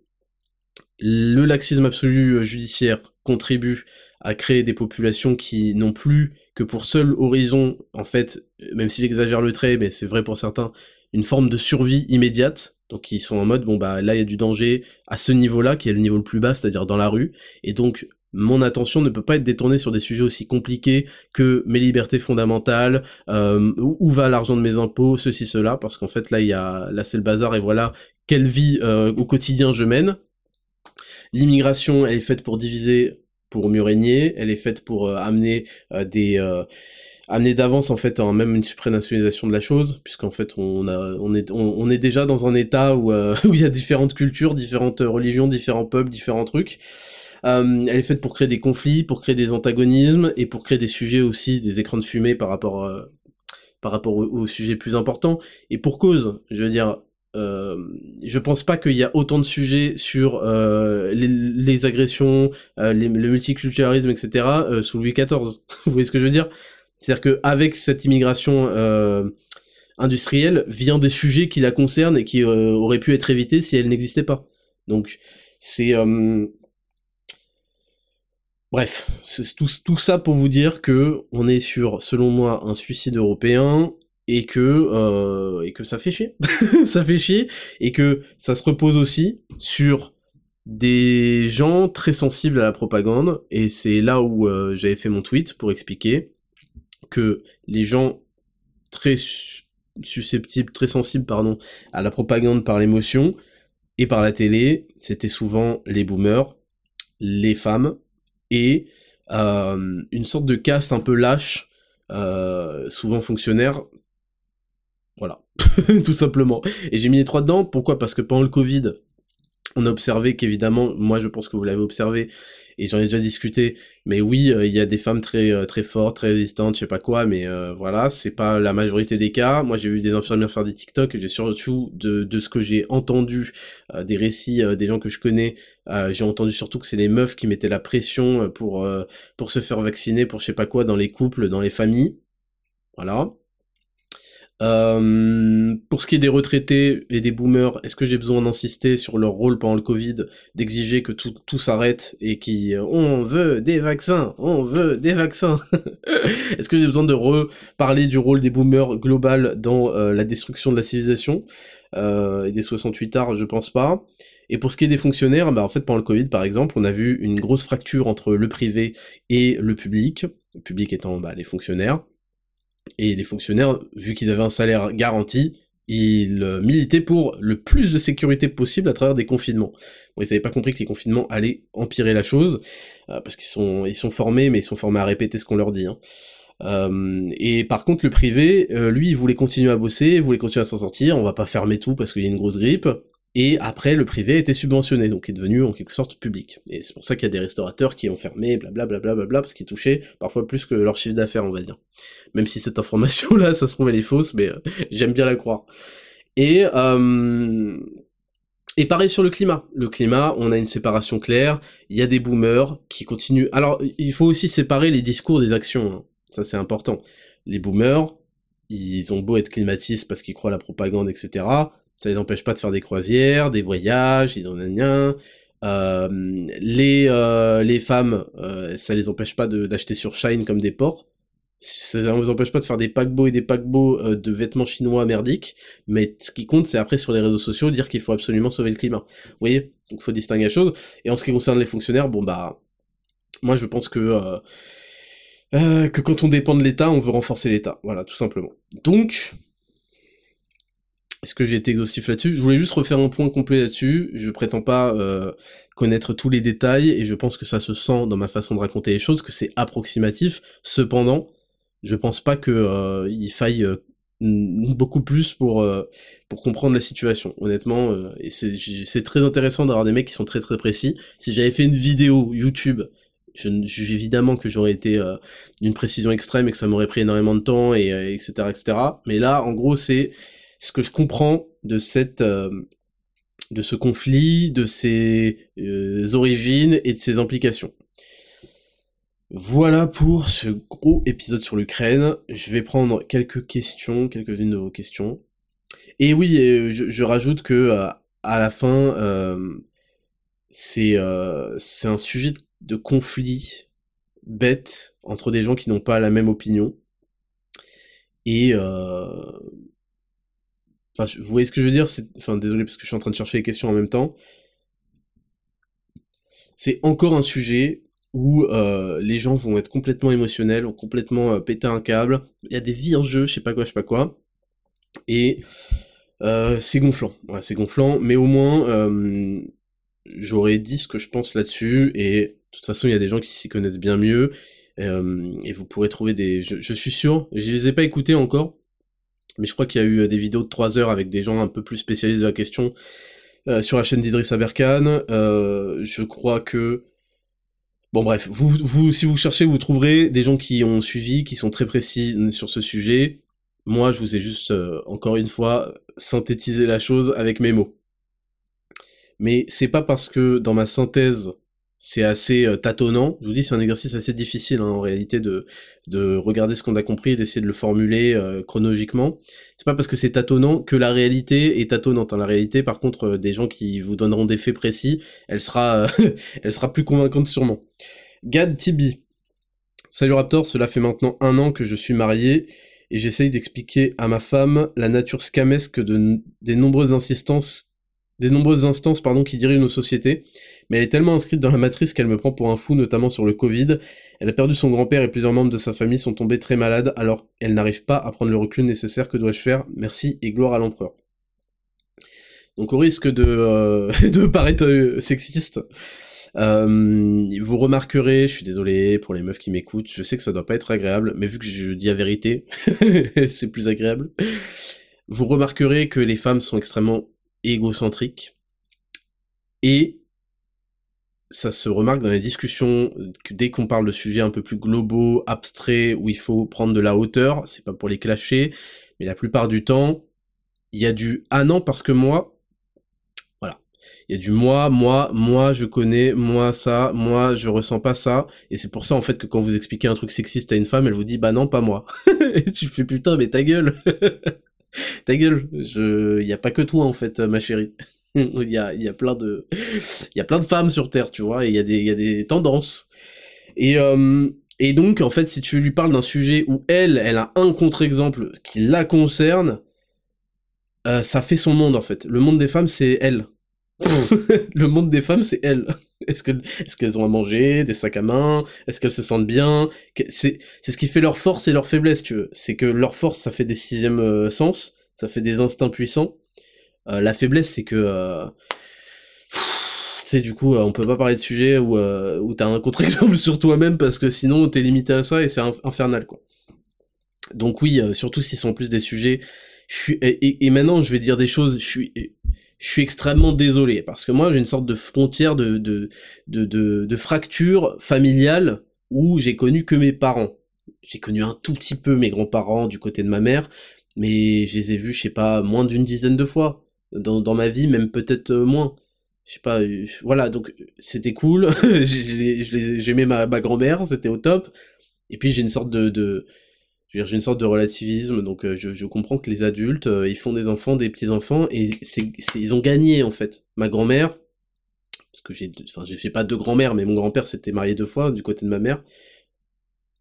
le laxisme absolu judiciaire contribue à créer des populations qui n'ont plus que pour seul horizon, en fait, même s'il exagère le trait, mais c'est vrai pour certains, une forme de survie immédiate. Donc ils sont en mode, bon bah là il y a du danger à ce niveau-là, qui est le niveau le plus bas, c'est-à-dire dans la rue, et donc mon attention ne peut pas être détournée sur des sujets aussi compliqués que mes libertés fondamentales, euh, où, où va l'argent de mes impôts, ceci, cela, parce qu'en fait là il y a, là c'est le bazar, et voilà quelle vie euh, au quotidien je mène. L'immigration, elle est faite pour diviser, pour mieux régner, elle est faite pour euh, amener euh, des... Euh, amener d'avance en fait en même une supranationalisation de la chose, puisqu'en fait on a on est on, on est déjà dans un état où euh, où il y a différentes cultures, différentes religions, différents peuples, différents trucs. Euh, elle est faite pour créer des conflits, pour créer des antagonismes et pour créer des sujets aussi, des écrans de fumée par rapport euh, par rapport aux, aux sujets plus importants. Et pour cause, je veux dire, euh, je pense pas qu'il y a autant de sujets sur euh, les, les agressions, euh, les, le multiculturalisme, et cetera euh, sous Louis quatorze. Vous voyez ce que je veux dire? C'est-à-dire qu'avec cette immigration euh, industrielle, vient des sujets qui la concernent et qui euh, auraient pu être évités si elle n'existait pas. Donc, c'est... Euh... Bref, c'est tout, tout ça pour vous dire que on est sur, selon moi, un suicide européen, et que, euh, et que ça fait chier. Ça fait chier, et que ça se repose aussi sur des gens très sensibles à la propagande, et c'est là où euh, j'avais fait mon tweet pour expliquer que les gens très susceptibles, très sensibles, pardon, à la propagande par l'émotion et par la télé, c'était souvent les boomers, les femmes, et euh, une sorte de caste un peu lâche, euh, souvent fonctionnaire, voilà, tout simplement. Et j'ai mis les trois dedans, pourquoi? Parce que pendant le Covid, on a observé qu'évidemment, moi je pense que vous l'avez observé, et j'en ai déjà discuté, mais oui, il euh, y a des femmes très euh, très fortes, très résistantes, je sais pas quoi, mais euh, voilà, c'est pas la majorité des cas. Moi j'ai vu des infirmières faire des TikTok, et j'ai surtout, de, de ce que j'ai entendu, euh, des récits euh, des gens que je connais, euh, j'ai entendu surtout que c'est les meufs qui mettaient la pression pour, euh, pour se faire vacciner, pour je sais pas quoi, dans les couples, dans les familles, voilà. Euh, pour ce qui est des retraités et des boomers, est-ce que j'ai besoin d'insister sur leur rôle pendant le Covid, d'exiger que tout, tout s'arrête et qui on veut des vaccins, on veut des vaccins. Est-ce que j'ai besoin de reparler du rôle des boomers global dans euh, la destruction de la civilisation euh, et des soixante-huit arts? Je pense pas. Et pour ce qui est des fonctionnaires, bah en fait pendant le Covid par exemple, on a vu une grosse fracture entre le privé et le public, le public étant bah, les fonctionnaires. Et les fonctionnaires, vu qu'ils avaient un salaire garanti, ils euh, militaient pour le plus de sécurité possible à travers des confinements. Bon, ils n'avaient pas compris que les confinements allaient empirer la chose, euh, parce qu'ils sont, ils sont formés, mais ils sont formés à répéter ce qu'on leur dit. Hein. Euh, et par contre, le privé, euh, lui, il voulait continuer à bosser, il voulait continuer à s'en sortir, on va pas fermer tout parce qu'il y a une grosse grippe, et après, le privé était subventionné, donc est devenu en quelque sorte public. Et c'est pour ça qu'il y a des restaurateurs qui ont fermé, blablabla, bla bla bla, parce qu'ils touchaient parfois plus que leur chiffre d'affaires, on va dire. Même si cette information-là, ça se trouve, elle est fausse, mais euh, j'aime bien la croire. Et... Euh... Et pareil sur le climat. Le climat, on a une séparation claire, il y a des boomers qui continuent... Alors, il faut aussi séparer les discours des actions, hein. Ça c'est important. Les boomers, ils ont beau être climatistes parce qu'ils croient à la propagande, et cetera, ça les empêche pas de faire des croisières, des voyages, ils ont un rien. Euh, les, euh, les femmes, euh, ça les empêche pas de, d'acheter sur Shine comme des porcs. Ça ne vous empêche pas de faire des paquebots et des paquebots euh, de vêtements chinois merdiques, mais ce qui compte, c'est après sur les réseaux sociaux dire qu'il faut absolument sauver le climat. Vous voyez? Donc faut distinguer la chose. Et en ce qui concerne les fonctionnaires, bon bah, moi je pense que euh, euh, que quand on dépend de l'État, on veut renforcer l'État. Voilà, tout simplement. Donc, est-ce que j'ai été exhaustif là-dessus? Je voulais juste refaire un point complet là-dessus. Je prétends pas euh, connaître tous les détails, et je pense que ça se sent dans ma façon de raconter les choses, que c'est approximatif. Cependant, je pense pas que euh, il faille euh, beaucoup plus pour euh, pour comprendre la situation. Honnêtement, euh, et c'est c'est très intéressant d'avoir des mecs qui sont très très précis. Si j'avais fait une vidéo YouTube, je, je évidemment que j'aurais été euh, d'une précision extrême et que ça m'aurait pris énormément de temps et euh, etc etc. Mais là, en gros, c'est ce que je comprends de cette euh, de ce conflit, de ses euh, origines et de ses implications. Voilà pour ce gros épisode sur l'Ukraine. Je vais prendre quelques questions, quelques-unes de vos questions. Et oui, je, je rajoute que euh, à la fin, euh, c'est euh, c'est un sujet de conflit bête entre des gens qui n'ont pas la même opinion. Et euh... enfin, vous voyez ce que je veux dire? C'est... Enfin, désolé parce que je suis en train de chercher les questions en même temps. C'est encore un sujet où euh, les gens vont être complètement émotionnels, vont complètement euh, péter un câble, il y a des vies en jeu, je sais pas quoi, je sais pas quoi, et euh, c'est gonflant, ouais, c'est gonflant, mais au moins, euh, j'aurais dit ce que je pense là-dessus, et de toute façon, il y a des gens qui s'y connaissent bien mieux, euh, et vous pourrez trouver des... Je, je suis sûr, je les ai pas écoutés encore, mais je crois qu'il y a eu des vidéos de trois heures avec des gens un peu plus spécialistes de la question, euh, sur la chaîne d'Idriss Aberkan, euh, je crois que bon bref, vous, vous, si vous cherchez, vous trouverez des gens qui ont suivi, qui sont très précis sur ce sujet. Moi, je vous ai juste, euh, encore une fois, synthétisé la chose avec mes mots. Mais c'est pas parce que dans ma synthèse, c'est assez euh, tâtonnant. Je vous dis, c'est un exercice assez difficile, hein, en réalité, de, de regarder ce qu'on a compris et d'essayer de le formuler euh, chronologiquement. C'est pas parce que c'est tâtonnant que la réalité est tâtonnante. Hein. La réalité, par contre, euh, des gens qui vous donneront des faits précis, elle sera, euh, elle sera plus convaincante sûrement. Gad Tibi. Salut Raptor, cela fait maintenant un an que je suis marié et j'essaye d'expliquer à ma femme la nature scamesque de, des nombreuses insistances des nombreuses instances pardon, qui dirigent nos sociétés, mais elle est tellement inscrite dans la matrice qu'elle me prend pour un fou, notamment sur le Covid. Elle a perdu son grand-père et plusieurs membres de sa famille sont tombés très malades, alors elle n'arrive pas à prendre le recul nécessaire. Que dois-je faire? Merci et gloire à l'empereur. Donc au risque de, euh, de paraître euh, sexiste, euh, vous remarquerez, je suis désolé pour les meufs qui m'écoutent, je sais que ça doit pas être agréable, mais vu que je dis la vérité, c'est plus agréable. Vous remarquerez que les femmes sont extrêmement égocentriques, et ça se remarque dans les discussions, que dès qu'on parle de sujets un peu plus globaux, abstraits, où il faut prendre de la hauteur, c'est pas pour les clasher, mais la plupart du temps, il y a du « ah non, parce que moi », voilà. Il y a du « moi, moi, moi, je connais, moi, ça, moi, je ressens pas ça », et c'est pour ça, en fait, que quand vous expliquez un truc sexiste à une femme, elle vous dit « bah non, pas moi ». Et tu fais « putain, mais ta gueule !» Ta gueule, je... y a pas que toi, en fait, ma chérie. Il y a, il y a plein de, il y a plein de femmes sur Terre, tu vois, et il y a des, il y a des tendances. Et, euh, et donc, en fait, si tu lui parles d'un sujet où elle, elle a un contre-exemple qui la concerne, euh, ça fait son monde, en fait. Le monde des femmes, c'est elle. Le monde des femmes, c'est elle. Est-ce que, est-ce qu'elles ont à manger, des sacs à main, est-ce qu'elles se sentent bien? C'est, c'est ce qui fait leur force et leur faiblesse, tu veux. C'est que leur force, ça fait des sixièmes euh, sens, ça fait des instincts puissants. Euh, la faiblesse, c'est que, euh, tu sais, du coup, euh, on peut pas parler de sujet où, euh, où t'as un contre-exemple sur toi-même parce que sinon t'es limité à ça et c'est inf- infernal, quoi. Donc oui, euh, surtout si c'est en plus des sujets, je suis et, et, et maintenant je vais dire des choses, je suis je suis extrêmement désolé parce que moi j'ai une sorte de frontière de de de de, de fracture familiale où j'ai connu que mes parents. J'ai connu un tout petit peu mes grands-parents du côté de ma mère, mais je les ai vus, je sais pas, moins d'une dizaine de fois dans dans ma vie, même peut-être euh, moins. Je sais pas, euh, voilà, donc c'était cool. j'ai j'ai- j'aimais ma, ma grand-mère, c'était au top. Et puis j'ai une sorte de, de je veux dire, j'ai une sorte de relativisme, donc euh, je, je comprends que les adultes, euh, ils font des enfants, des petits-enfants, et c'est, c'est, ils ont gagné, en fait. Ma grand-mère, parce que j'ai, deux- enfin, j'ai j'ai pas deux grand-mères, mais mon grand-père s'était marié deux fois, du côté de ma mère,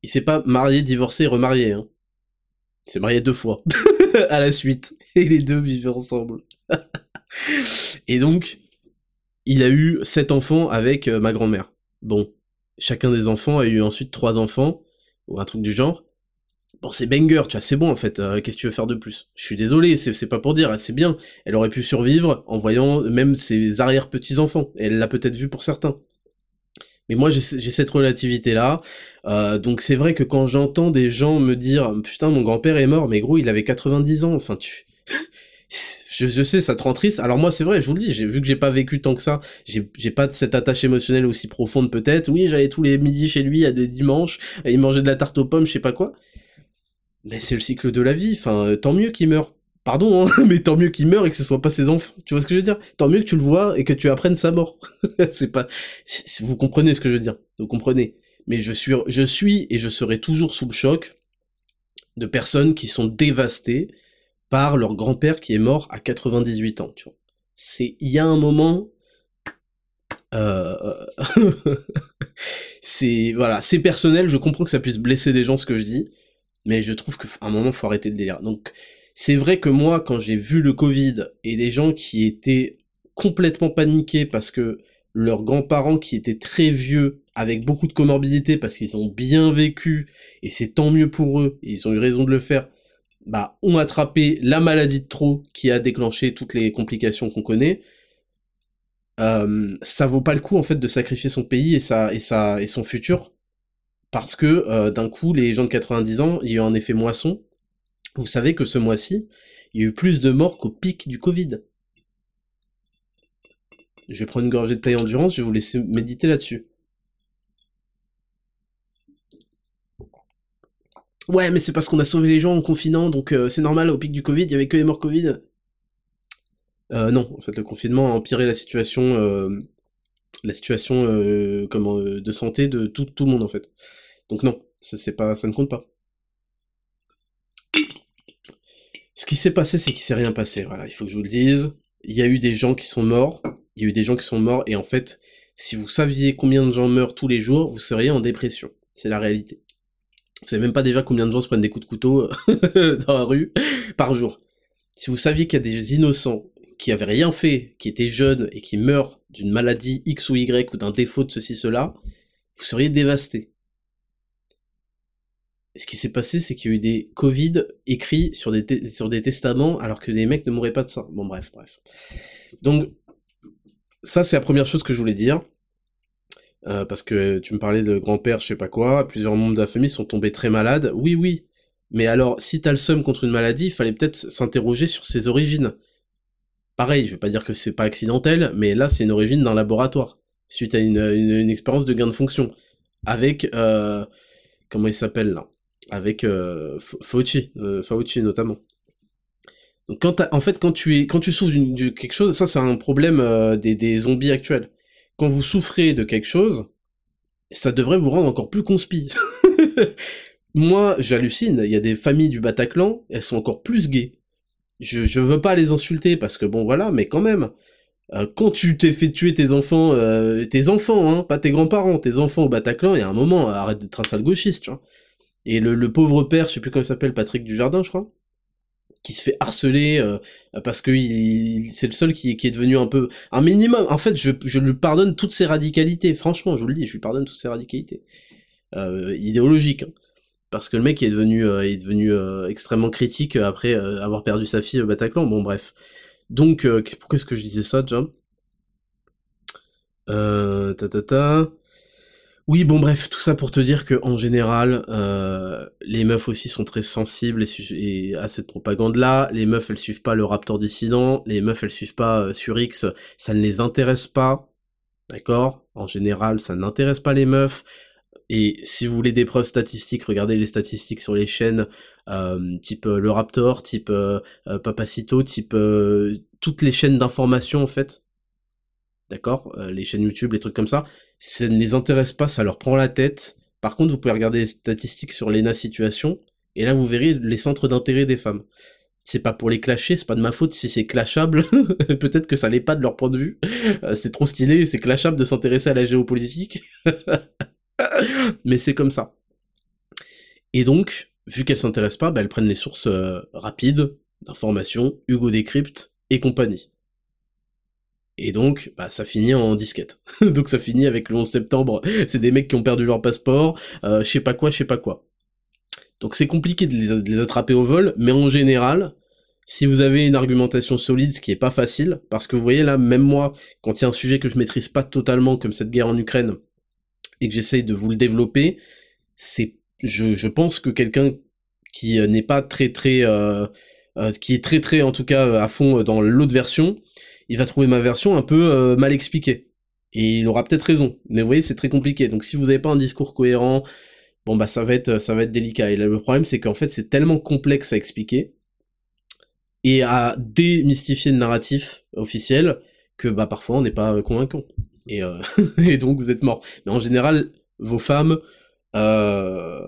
il s'est pas marié, divorcé, remarié, hein. Il s'est marié deux fois, à la suite, et les deux vivaient ensemble. Et donc, il a eu sept enfants avec euh, ma grand-mère. Bon, chacun des enfants a eu ensuite trois enfants, ou un truc du genre. Bon, c'est banger, tu vois, c'est bon en fait, euh, qu'est-ce que tu veux faire de plus? Je suis désolé, c'est, c'est pas pour dire, c'est bien, elle aurait pu survivre en voyant même ses arrière-petits-enfants, elle l'a peut-être vu pour certains. Mais moi j'ai, j'ai cette relativité-là, euh, donc c'est vrai que quand j'entends des gens me dire « Putain, mon grand-père est mort, mais gros, il avait quatre-vingt-dix ans », enfin tu... Je, je sais, ça te rend triste. Alors moi, c'est vrai, je vous le dis, j'ai vu que j'ai pas vécu tant que ça, j'ai, j'ai pas de cette attache émotionnelle aussi profonde peut-être. Oui, j'allais tous les midis chez lui à des dimanches, et il mangeait de la tarte aux pommes, je sais pas quoi. Mais c'est le cycle de la vie, enfin, euh, tant mieux qu'il meure. Pardon, hein, mais tant mieux qu'il meure et que ce soit pas ses enfants. Tu vois ce que je veux dire? Tant mieux que tu le vois et que tu apprennes sa mort. C'est pas... Vous comprenez ce que je veux dire? Vous comprenez. Mais je suis, je suis et je serai toujours sous le choc de personnes qui sont dévastées par leur grand-père qui est mort à quatre-vingt-dix-huit ans, tu vois. C'est, il y a un moment, euh... c'est, voilà, c'est personnel, je comprends que ça puisse blesser des gens ce que je dis, mais je trouve qu'à un moment, faut arrêter le délire. Donc, c'est vrai que moi, quand j'ai vu le Covid, et des gens qui étaient complètement paniqués parce que leurs grands-parents qui étaient très vieux, avec beaucoup de comorbidités, parce qu'ils ont bien vécu, et c'est tant mieux pour eux, et ils ont eu raison de le faire, bah, ont attrapé la maladie de trop qui a déclenché toutes les complications qu'on connaît, euh, ça vaut pas le coup, en fait, de sacrifier son pays et sa, et sa, et son futur, parce que, euh, d'un coup, les gens de quatre-vingt-dix ans, il y a eu un effet moisson. Vous savez que ce mois-ci, il y a eu plus de morts qu'au pic du Covid. Je vais prendre une gorgée de Play Endurance, je vais vous laisser méditer là-dessus. Ouais, mais c'est parce qu'on a sauvé les gens en confinant, donc euh, c'est normal, au pic du Covid, il y avait que les morts Covid. Euh, non, en fait, le confinement a empiré la situation, euh, la situation euh, comment, euh, de santé de tout, tout le monde, en fait. Donc non, ça, c'est pas, ça ne compte pas. Ce qui s'est passé, c'est qu'il s'est rien passé, voilà, il faut que je vous le dise. Il y a eu des gens qui sont morts, il y a eu des gens qui sont morts, et en fait, si vous saviez combien de gens meurent tous les jours, vous seriez en dépression. C'est la réalité. Vous savez même pas déjà combien de gens se prennent des coups de couteau dans la rue par jour. Si vous saviez qu'il y a des innocents qui avaient rien fait, qui étaient jeunes et qui meurent d'une maladie X ou Y ou d'un défaut de ceci, cela, vous seriez dévastés. Et ce qui s'est passé, c'est qu'il y a eu des Covid écrits sur des, te- sur des testaments alors que les mecs ne mouraient pas de ça. Bon bref, bref. Donc, ça c'est la première chose que je voulais dire. Euh, parce que tu me parlais de grand-père, je sais pas quoi, plusieurs membres de la famille sont tombés très malades. Oui, oui. Mais alors, si t'as le seum contre une maladie, il fallait peut-être s'interroger sur ses origines. Pareil, je vais pas dire que c'est pas accidentel, mais là, c'est une origine d'un laboratoire, suite à une, une, une expérience de gain de fonction. Avec, euh, comment il s'appelle, là? Avec, euh, Fauci, euh, Fauci, notamment. Donc, quand t'as- en fait, quand tu es, quand tu souffres d'une, de quelque chose, ça, c'est un problème, euh, des, des zombies actuels. Quand vous souffrez de quelque chose, ça devrait vous rendre encore plus conspi. Moi, j'hallucine, il y a des familles du Bataclan, elles sont encore plus gays. Je, je veux pas les insulter parce que bon voilà, mais quand même, euh, quand tu t'es fait tuer tes enfants, euh, tes enfants, hein, pas tes grands-parents, tes enfants au Bataclan, il y a un moment, arrête d'être un sale gauchiste, tu vois. Et le, le pauvre père, je sais plus comment il s'appelle, Patrick Dujardin, je crois, qui se fait harceler euh, parce que il, c'est le seul qui, qui est devenu un peu un minimum. En fait, je, je lui pardonne toutes ses radicalités. Franchement, je vous le dis, je lui pardonne toutes ses radicalités euh, idéologiques. Hein. Parce que le mec est devenu, euh, est devenu euh, extrêmement critique après euh, avoir perdu sa fille au Bataclan. Bon, bref. Donc, euh, pourquoi est-ce que je disais ça, déjà Euh... Ta, ta, ta... Oui, bon, bref, tout ça pour te dire que en général, euh, les meufs aussi sont très sensibles et, su- et à cette propagande-là. Les meufs, elles suivent pas le Raptor dissident. Les meufs, elles suivent pas euh, sur X. Ça ne les intéresse pas. D'accord? En général, ça n'intéresse pas les meufs. Et si vous voulez des preuves statistiques, regardez les statistiques sur les chaînes euh, type euh, Le Raptor, type euh, euh, Papacito, type euh, toutes les chaînes d'information en fait, d'accord, euh, les chaînes YouTube, les trucs comme ça, ça ne les intéresse pas, ça leur prend la tête. Par contre, vous pouvez regarder les statistiques sur l'E N A Situation, et là vous verrez les centres d'intérêt des femmes. C'est pas pour les clasher, c'est pas de ma faute si c'est clashable, peut-être que ça l'est pas de leur point de vue, euh, c'est trop stylé, c'est clashable de s'intéresser à la géopolitique, mais c'est comme ça. Et donc, vu qu'elles s'intéressent pas, bah elles prennent les sources euh, rapides d'informations, Hugo Décrypte et compagnie. Et donc, bah, ça finit en disquette. Donc ça finit avec le onze septembre, c'est des mecs qui ont perdu leur passeport, euh, je sais pas quoi, je sais pas quoi. Donc c'est compliqué de les, de les attraper au vol, mais en général, si vous avez une argumentation solide, ce qui est pas facile, parce que vous voyez là, même moi, quand il y a un sujet que je maîtrise pas totalement, comme cette guerre en Ukraine, et que j'essaye de vous le développer, c'est, je, je pense que quelqu'un qui euh, n'est pas très très, euh, euh, qui est très très en tout cas à fond dans l'autre version, il va trouver ma version un peu euh, mal expliquée. Et il aura peut-être raison, mais vous voyez, c'est très compliqué. Donc si vous n'avez pas un discours cohérent, bon bah ça va être ça va être délicat. Et là, le problème c'est qu'en fait c'est tellement complexe à expliquer et à démystifier le narratif officiel que bah parfois on n'est pas euh, convaincant. Et, euh, et donc vous êtes mort. Mais en général, vos femmes euh,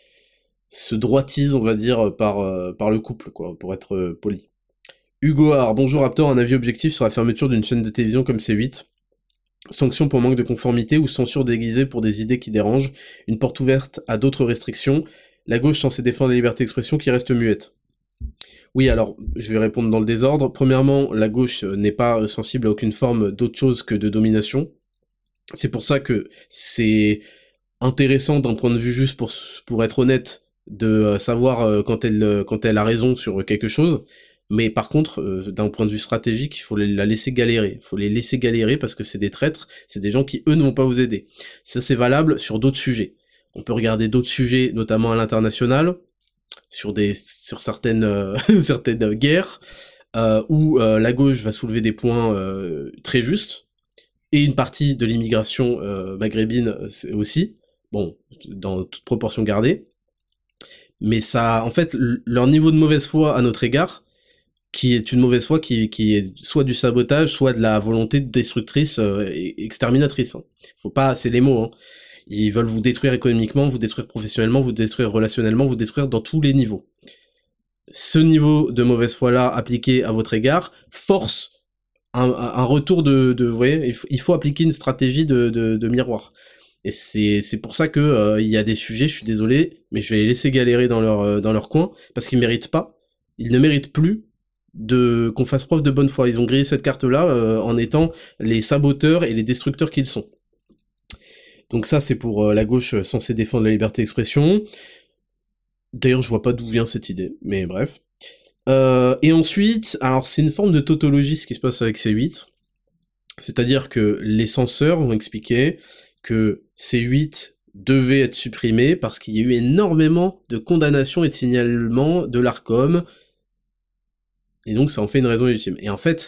se droitisent, on va dire, par, euh, par le couple, quoi, pour être euh, poli. Hugo Hart, bonjour Raptor, un avis objectif sur la fermeture d'une chaîne de télévision comme C huit. Sanction pour manque de conformité ou censure déguisée pour des idées qui dérangent, une porte ouverte à d'autres restrictions, la gauche censée défendre la liberté d'expression qui reste muette. Oui, alors, je vais répondre dans le désordre. Premièrement, la gauche n'est pas sensible à aucune forme d'autre chose que de domination. C'est pour ça que c'est intéressant d'un point de vue juste pour, pour être honnête, de savoir quand elle, quand elle a raison sur quelque chose. Mais par contre, euh, d'un point de vue stratégique, il faut les, la laisser galérer. Il faut les laisser galérer parce que c'est des traîtres, c'est des gens qui, eux, ne vont pas vous aider. Ça, c'est valable sur d'autres sujets. On peut regarder d'autres sujets, notamment à l'international, sur des, sur certaines, euh, certaines guerres, euh, où euh, la gauche va soulever des points euh, très justes, et une partie de l'immigration euh, maghrébine aussi, bon, dans toute proportion gardée. Mais ça, en fait, leur niveau de mauvaise foi à notre égard, qui est une mauvaise foi qui, qui est soit du sabotage, soit de la volonté destructrice euh, et exterminatrice. Hein. Faut pas, c'est les mots. Hein. Ils veulent vous détruire économiquement, vous détruire professionnellement, vous détruire relationnellement, vous détruire dans tous les niveaux. Ce niveau de mauvaise foi-là appliqué à votre égard force un, un retour de, de, vous voyez, il faut, il faut appliquer une stratégie de, de, de miroir. Et c'est c'est pour ça que euh, il y a des sujets, je suis désolé, mais je vais les laisser galérer dans leur euh, dans leur coin parce qu'ils méritent pas, ils ne méritent plus de qu'on fasse preuve de bonne foi. Ils ont grillé cette carte-là euh, en étant les saboteurs et les destructeurs qu'ils sont. Donc ça, c'est pour euh, la gauche censée défendre la liberté d'expression. D'ailleurs, je vois pas d'où vient cette idée, mais bref. Euh, et ensuite, alors c'est une forme de tautologie ce qui se passe avec C huit. C'est-à-dire que les censeurs vont expliquer que C huit devait être supprimé parce qu'il y a eu énormément de condamnations et de signalements de l'Arcom, et donc ça en fait une raison légitime. Et en fait,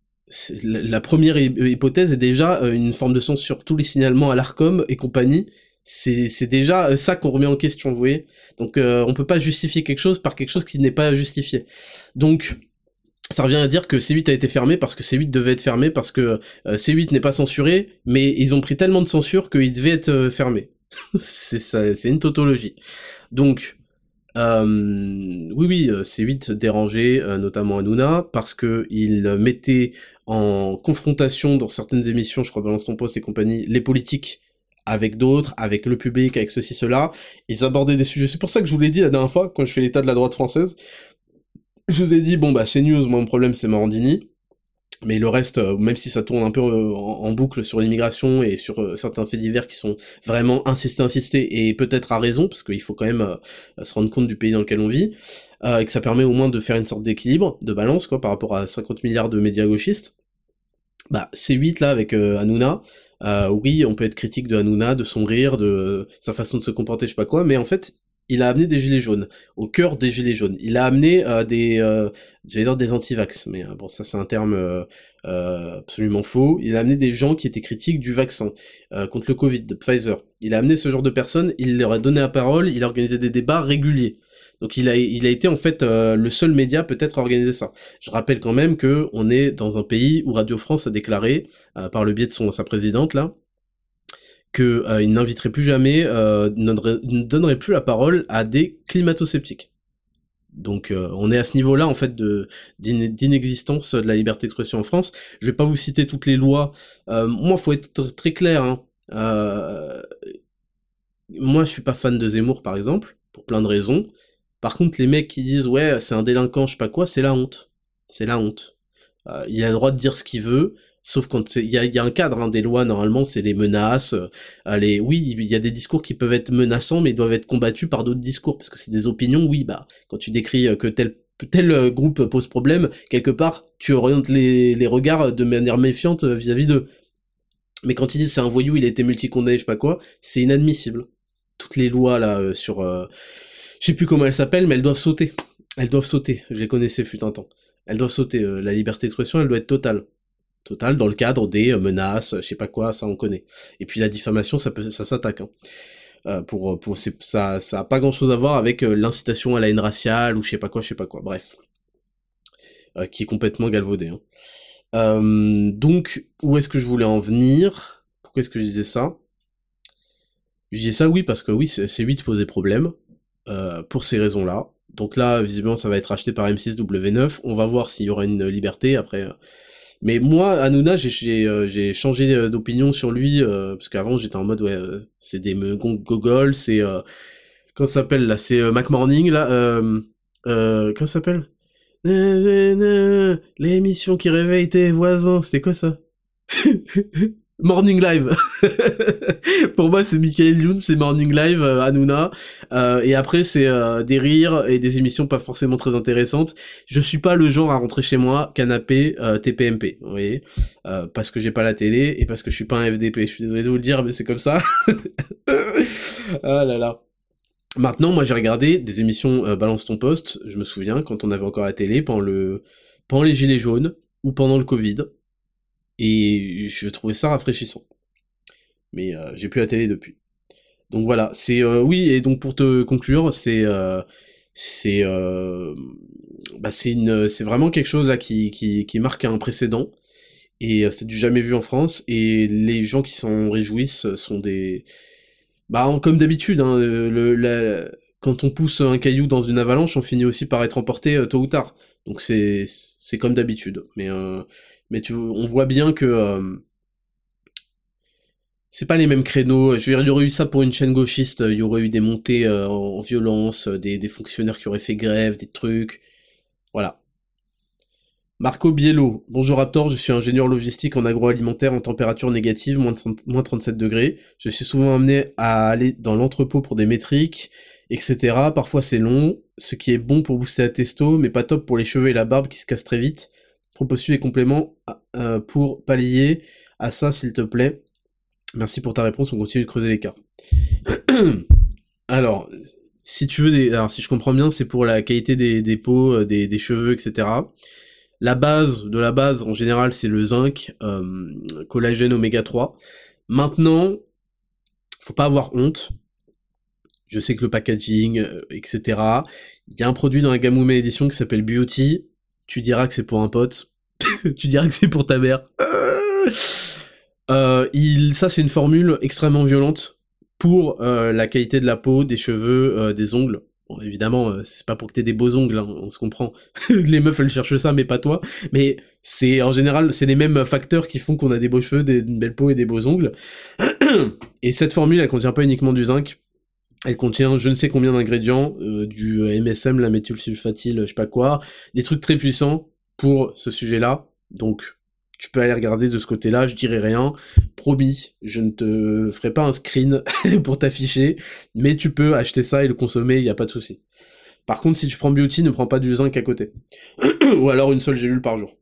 la première hypothèse est déjà une forme de censure. Tous les signalements à l'Arcom et compagnie, c'est, c'est déjà ça qu'on remet en question, vous voyez. Donc euh, on peut pas justifier quelque chose par quelque chose qui n'est pas justifié. Donc ça revient à dire que C huit a été fermé parce que C huit devait être fermé, parce que euh, C huit n'est pas censuré, mais ils ont pris tellement de censure qu'il devait être euh, fermé. c'est ça, c'est une tautologie. Donc Euh, oui, oui, C huit dérangeait euh, notamment Hanouna parce que il mettait en confrontation dans certaines émissions, je crois Balance ton poste et compagnie, les politiques avec d'autres, avec le public, avec ceci, cela. Ils abordaient des sujets. C'est pour ça que je vous l'ai dit la dernière fois, quand je fais l'état de la droite française. Je vous ai dit, bon bah c'est news, moi mon problème c'est Morandini. Mais le reste, même si ça tourne un peu en boucle sur l'immigration et sur certains faits divers qui sont vraiment insistés, insistés, et peut-être à raison, parce qu'il faut quand même euh, se rendre compte du pays dans lequel on vit, euh, et que ça permet au moins de faire une sorte d'équilibre, de balance, quoi, par rapport à cinquante milliards de médias gauchistes. Bah, C huit, là, avec euh, Hanouna, euh, oui, on peut être critique de Hanouna, de son rire, de sa façon de se comporter, je sais pas quoi, mais en fait, il a amené des gilets jaunes, au cœur des gilets jaunes. Il a amené euh, des, euh, j'allais dire des anti-vax, mais euh, bon, ça c'est un terme euh, euh, absolument faux. Il a amené des gens qui étaient critiques du vaccin euh, contre le Covid de Pfizer. Il a amené ce genre de personnes, il leur a donné la parole, il a organisé des débats réguliers. Donc il a, il a été en fait euh, le seul média peut-être à organiser ça. Je rappelle quand même que on est dans un pays où Radio France a déclaré, euh, par le biais de son sa présidente là, que euh, il n'inviterait plus jamais, euh, ne donnerait plus la parole à des climato-sceptiques. Donc euh, on est à ce niveau-là en fait de d'inexistence de la liberté d'expression en France. Je vais pas vous citer toutes les lois. Euh, moi, faut être très clair. Hein. Euh, moi, je suis pas fan de Zemmour, par exemple. pour plein de raisons. Par contre, les mecs qui disent ouais, c'est un délinquant, je sais pas quoi, c'est la honte. C'est la honte. Euh, il a le droit de dire ce qu'il veut, sauf quand il y a, y a un cadre hein, des lois, normalement, c'est les menaces, euh, les... oui, il y a des discours qui peuvent être menaçants, mais ils doivent être combattus par d'autres discours, parce que c'est des opinions, oui, bah, quand tu décris que tel, tel groupe pose problème, quelque part, tu orientes les, les regards de manière méfiante vis-à-vis d'eux. Mais quand ils disent c'est un voyou, il a été multicondamné, je sais pas quoi, c'est inadmissible. Toutes les lois, là, euh, sur... Euh, je sais plus comment elles s'appellent, mais elles doivent sauter. Elles doivent sauter, je les connaissais fut un temps. Elles doivent sauter, euh, la liberté d'expression, elle doit être totale. Totale dans le cadre des euh, menaces, je sais pas quoi, ça on connaît. Et puis la diffamation, ça peut, ça s'attaque. Hein. Euh, pour, pour, c'est, ça, ça a pas grand chose à voir avec euh, l'incitation à la haine raciale, ou je sais pas quoi, je sais pas quoi, bref. Euh, qui est complètement galvaudé. Hein. Euh, donc, où est-ce que je voulais en venir? Pourquoi est-ce que je disais ça? Je disais ça, oui, parce que oui, C huit posait problème, euh, pour ces raisons-là. Donc là, visiblement, ça va être acheté par M six W neuf, on va voir s'il y aura une liberté, après... Mais moi, Hanouna, j'ai, j'ai, euh, j'ai changé d'opinion sur lui, euh, parce qu'avant, j'étais en mode, ouais, euh, c'est des gogoles, c'est... Euh, comment ça s'appelle, là? C'est euh, McMorning, là, euh... euh comment ça s'appelle? L'émission qui réveille tes voisins, c'était quoi ça? Morning Live. Pour moi, c'est Michael Youn, c'est Morning Live, euh, Hanouna, euh, et après c'est euh, des rires et des émissions pas forcément très intéressantes. Je suis pas le genre à rentrer chez moi, canapé, euh, T P M P, vous voyez, euh, parce que j'ai pas la télé et parce que je suis pas un F D P. Je suis désolé de vous le dire, mais c'est comme ça. Ah là là. Maintenant, moi, j'ai regardé des émissions euh, Balance ton poste. Je me souviens quand on avait encore la télé pendant le pendant les gilets jaunes ou pendant le Covid. Et je trouvais ça rafraîchissant. Mais euh, j'ai plus la télé depuis. Donc voilà, c'est euh, oui, et donc pour te conclure, c'est euh, c'est euh, bah c'est une c'est vraiment quelque chose là qui qui qui marque un précédent et euh, c'est du jamais vu en France et les gens qui s'en réjouissent sont des bah comme d'habitude hein, le la, quand on pousse un caillou dans une avalanche, on finit aussi par être emporté euh, tôt ou tard. Donc c'est c'est comme d'habitude. Mais euh, mais tu on voit bien que euh, c'est pas les mêmes créneaux. Je veux dire, il y aurait eu ça pour une chaîne gauchiste, il y aurait eu des montées euh, en violence, des, des fonctionnaires qui auraient fait grève, des trucs. Voilà. Marco Biello. Bonjour Raptor, je suis ingénieur logistique en agroalimentaire en température négative, moins, trente, moins trente-sept degrés. Je suis souvent amené à aller dans l'entrepôt pour des métriques, et cetera. Parfois c'est long, ce qui est bon pour booster la testo, mais pas top pour les cheveux et la barbe qui se cassent très vite. Propose-tu des compléments euh, pour pallier à ça, s'il te plaît? Merci pour ta réponse, on continue de creuser l'écart. Alors, si tu veux des... Alors, si je comprends bien, c'est pour la qualité des, des peaux, des, des cheveux, et cetera. La base de la base, en général, c'est le zinc, euh, collagène oméga trois. Maintenant, faut pas avoir honte. Je sais que le packaging, euh, et cetera. Il y a un produit dans la gamme Women Edition qui s'appelle Beauty. Tu diras que c'est pour un pote. Tu diras que c'est pour ta mère. Euh, il, ça c'est une formule extrêmement violente pour euh, la qualité de la peau, des cheveux, euh, des ongles. Bon, évidemment, euh, c'est pas pour que t'aies des beaux ongles, hein, on se comprend. Les meufs elles cherchent ça, mais pas toi. Mais c'est en général, c'est les mêmes facteurs qui font qu'on a des beaux cheveux, des, une belle peau et des beaux ongles. Et cette formule, elle contient pas uniquement du zinc. Elle contient je ne sais combien d'ingrédients, euh, du M S M, la méthylsulfatyle, je sais pas quoi, des trucs très puissants pour ce sujet-là. Donc tu peux aller regarder de ce côté-là, je dirai rien. Promis, je ne te ferai pas un screen pour t'afficher, mais tu peux acheter ça et le consommer, il y a pas de souci. Par contre, si tu prends Beauty, ne prends pas du zinc à côté. Ou alors une seule gélule par jour.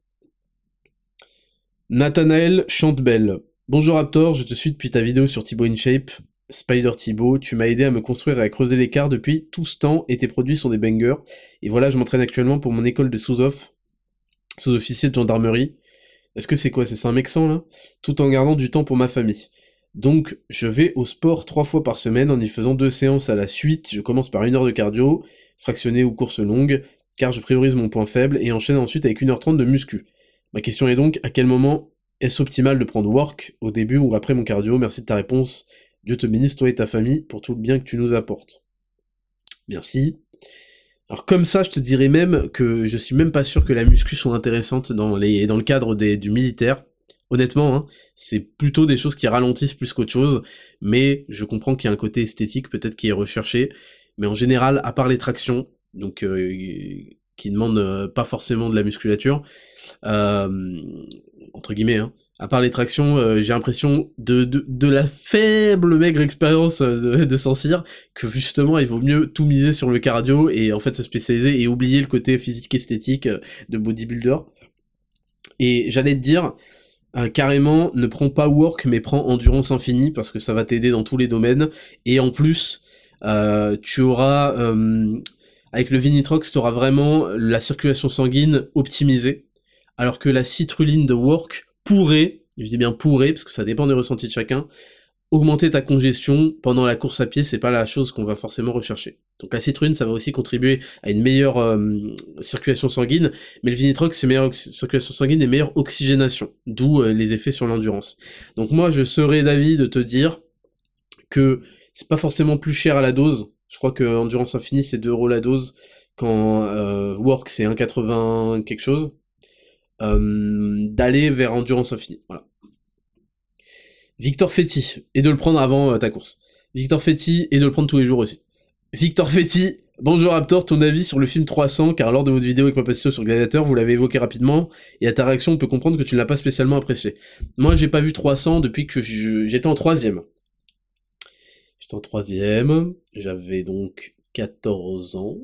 Nathanaël Chantebelle. Bonjour Raptor, je te suis depuis ta vidéo sur Thibaut InShape. Spider Thibaut, tu m'as aidé à me construire et à creuser l'écart depuis tout ce temps, et tes produits sont des bangers. Et voilà, je m'entraîne actuellement pour mon école de sous-off, sous-officier de gendarmerie. Est-ce que c'est quoi, c'est Saint-Mexan, là? Tout en gardant du temps pour ma famille. Donc, je vais au sport trois fois par semaine en y faisant deux séances à la suite. Je commence par une heure de cardio, fractionné ou course longue, car je priorise mon point faible, et enchaîne ensuite avec une heure trente de muscu. Ma question est donc, à quel moment est-ce optimal de prendre work, au début ou après mon cardio? Merci de ta réponse. Dieu te bénisse, toi et ta famille, pour tout le bien que tu nous apportes. Merci. Alors comme ça, je te dirais même que je suis même pas sûr que la muscu soit intéressante dans les dans le cadre des, du militaire. Honnêtement, hein, c'est plutôt des choses qui ralentissent plus qu'autre chose, mais je comprends qu'il y a un côté esthétique peut-être qui est recherché, mais en général, à part les tractions, donc euh, qui demandent euh, pas forcément de la musculature, euh, entre guillemets, hein, à part les tractions, euh, j'ai l'impression de, de, de la faible maigre expérience de, de Saint-Cyr, que justement il vaut mieux tout miser sur le cardio et en fait se spécialiser et oublier le côté physique esthétique de bodybuilder. Et j'allais te dire, euh, carrément, ne prends pas work mais prends endurance infinie parce que ça va t'aider dans tous les domaines. Et en plus, euh, tu auras, euh, avec le Vinitrox, tu auras vraiment la circulation sanguine optimisée, alors que la citrulline de work pourrait, je dis bien pourrait, parce que ça dépend des ressentis de chacun, augmenter ta congestion pendant la course à pied, c'est pas la chose qu'on va forcément rechercher. Donc la citrulline, ça va aussi contribuer à une meilleure euh, circulation sanguine, mais le Vinitrox, c'est meilleure circulation sanguine et meilleure oxygénation, d'où euh, les effets sur l'endurance. Donc moi, je serais d'avis de te dire que c'est pas forcément plus cher à la dose. Je crois que Endurance Infinie, c'est deux euros la dose, quand euh, Work, c'est un virgule quatre-vingts quelque chose. Euh, d'aller vers Endurance Infinie, voilà. Victor Fetti, et de le prendre avant euh, ta course. Victor Fetti, et de le prendre tous les jours aussi. Victor Fetti, bonjour Raptor, ton avis sur le film trois cents, car lors de votre vidéo avec Papacito sur Gladiator, vous l'avez évoqué rapidement, et à ta réaction, on peut comprendre que tu ne l'as pas spécialement apprécié. Moi, j'ai pas vu trois cents depuis que je... j'étais en troisième. J'étais en troisième, j'avais donc quatorze ans.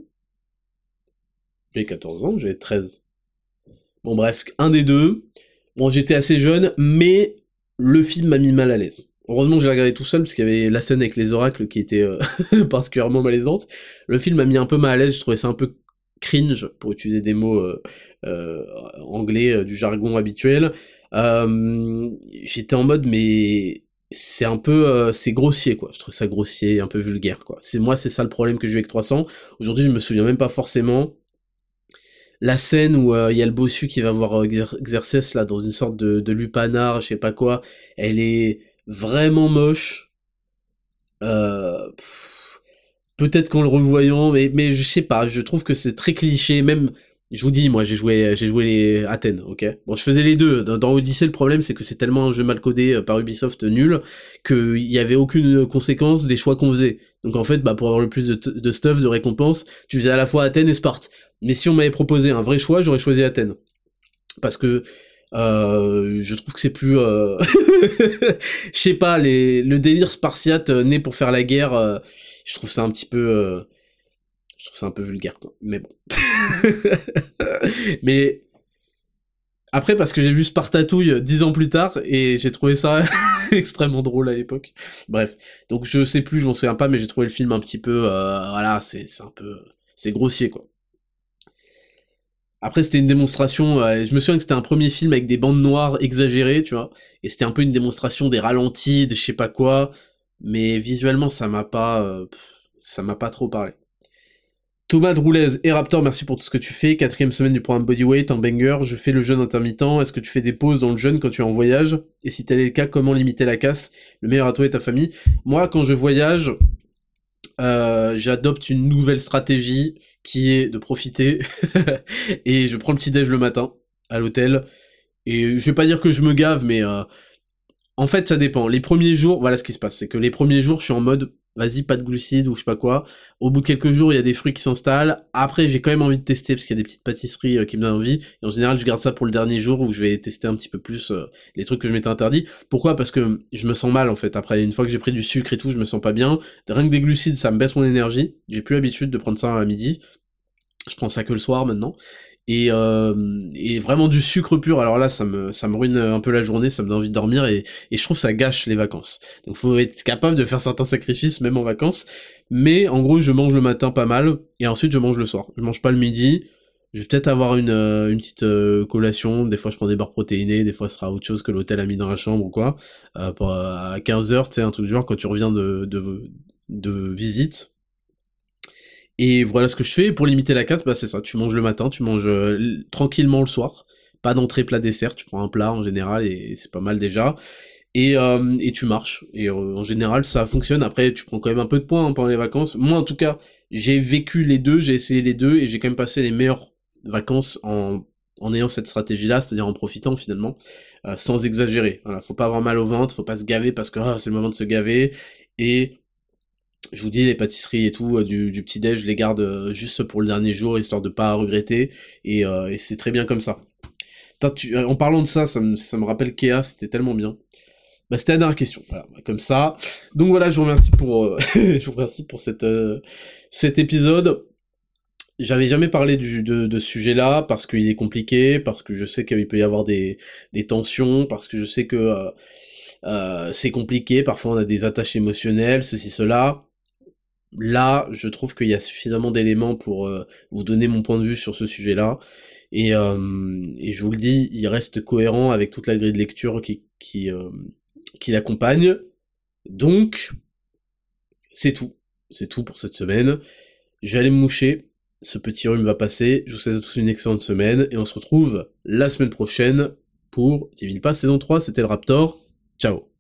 J'avais quatorze ans, j'avais treize. Bon bref, un des deux. Bon, j'étais assez jeune, mais le film m'a mis mal à l'aise. Heureusement que j'ai regardé tout seul, parce qu'il y avait la scène avec les oracles qui était euh, particulièrement malaisante. Le film m'a mis un peu mal à l'aise, je trouvais ça un peu cringe, pour utiliser des mots euh, euh, anglais, euh, du jargon habituel. Euh, j'étais en mode, mais c'est un peu, euh, c'est grossier, quoi. Je trouve ça grossier, un peu vulgaire, quoi. C'est, moi, c'est ça le problème que j'ai eu avec trois cents. Aujourd'hui, je me souviens même pas forcément. La scène où il euh, y a le bossu qui va voir euh, Xerxes là dans une sorte de, de lupanar, je sais pas quoi, elle est vraiment moche. Euh, pff, peut-être qu'en le revoyant, mais mais je sais pas, je trouve que c'est très cliché. Même, je vous dis, moi j'ai joué j'ai joué les Athènes, ok. Bon, je faisais les deux. Dans, dans Odyssey, le problème c'est que c'est tellement un jeu mal codé par Ubisoft nul que il y avait aucune conséquence des choix qu'on faisait. Donc en fait, bah pour avoir le plus de, de stuff, de récompenses, tu faisais à la fois Athènes et Sparte. Mais si on m'avait proposé un vrai choix, j'aurais choisi Athènes. Parce que euh, je trouve que c'est plus... Euh... je sais pas, les, le délire spartiate euh, né pour faire la guerre, euh, je trouve ça un petit peu... Euh... Je trouve ça un peu vulgaire, quoi. Mais bon. Mais... Après, parce que j'ai vu Spartatouille dix ans plus tard, et j'ai trouvé ça extrêmement drôle à l'époque. Bref. Donc je sais plus, je m'en souviens pas, mais j'ai trouvé le film un petit peu... Euh, voilà, c'est, c'est un peu... C'est grossier, quoi. Après, c'était une démonstration, euh, je me souviens que c'était un premier film avec des bandes noires exagérées, tu vois, et c'était un peu une démonstration des ralentis, de je sais pas quoi, mais visuellement, ça m'a pas, euh, pff, ça m'a pas trop parlé. Thomas Droulez et Raptor, merci pour tout ce que tu fais, quatrième semaine du programme Bodyweight, un banger, je fais le jeûne intermittent, est-ce que tu fais des pauses dans le jeûne quand tu es en voyage? Et si tel est le cas, comment limiter la casse? Le meilleur à toi et ta famille. Moi, quand je voyage, Euh, j'adopte une nouvelle stratégie qui est de profiter et je prends le petit déj le matin à l'hôtel et je vais pas dire que je me gave mais euh, en fait ça dépend. Les premiers jours, voilà ce qui se passe, c'est que les premiers jours je suis en mode vas-y pas de glucides ou je sais pas quoi. Au bout de quelques jours il y a des fruits qui s'installent. Après j'ai quand même envie de tester parce qu'il y a des petites pâtisseries euh, qui me donnent envie et en général je garde ça pour le dernier jour où je vais tester un petit peu plus euh, les trucs que je m'étais interdit. Pourquoi? Parce que je me sens mal en fait. Après une fois que j'ai pris du sucre et tout je me sens pas bien. Rien que des glucides ça me baisse mon énergie. J'ai plus l'habitude de prendre ça à midi. Je prends ça que le soir maintenant. Et, euh, et vraiment du sucre pur, alors là ça me ça me ruine un peu la journée, ça me donne envie de dormir et, et je trouve que ça gâche les vacances. Donc faut être capable de faire certains sacrifices même en vacances. Mais en gros je mange le matin pas mal et ensuite je mange le soir. Je mange pas le midi. Je vais peut-être avoir une, euh, une petite euh, collation, des fois je prends des barres protéinées, des fois ce sera autre chose que l'hôtel a mis dans la chambre ou quoi. Euh, pour, à quinze heures, tu sais, un truc du genre quand tu reviens de, de, de visite. Et voilà ce que je fais, pour limiter la casse, bah c'est ça, tu manges le matin, tu manges euh, tranquillement le soir, pas d'entrée plat dessert, tu prends un plat en général et c'est pas mal déjà, et, euh, et tu marches, et euh, en général ça fonctionne, après tu prends quand même un peu de poids hein, pendant les vacances, moi en tout cas j'ai vécu les deux, j'ai essayé les deux, et j'ai quand même passé les meilleures vacances en, en ayant cette stratégie-là, c'est-à-dire en profitant finalement, euh, sans exagérer, voilà, faut pas avoir mal au ventre, faut pas se gaver parce que ah, c'est le moment de se gaver, et Je vous dis, les pâtisseries et tout, euh, du, du petit-déj, je les garde euh, juste pour le dernier jour, histoire de pas regretter, et, euh, et c'est très bien comme ça. Putain, tu- euh, en parlant de ça, ça me, ça me rappelle Kea, c'était tellement bien. Bah, c'était la dernière question, voilà, comme ça. Donc voilà, je vous remercie pour, euh, je vous remercie pour cette, euh, cet épisode. J'avais jamais parlé du, de, de ce sujet-là, parce qu'il est compliqué, parce que je sais qu'il peut y avoir des, des tensions, parce que je sais que euh, euh, c'est compliqué, parfois on a des attaches émotionnelles, ceci, cela. Là, je trouve qu'il y a suffisamment d'éléments pour euh, vous donner mon point de vue sur ce sujet-là, et, euh, et je vous le dis, il reste cohérent avec toute la grille de lecture qui, qui, euh, qui l'accompagne. Donc, c'est tout. C'est tout pour cette semaine. Je vais aller me moucher, ce petit rhume va passer, je vous souhaite à tous une excellente semaine, et on se retrouve la semaine prochaine pour Divine Pass saison trois, c'était le Raptor. Ciao.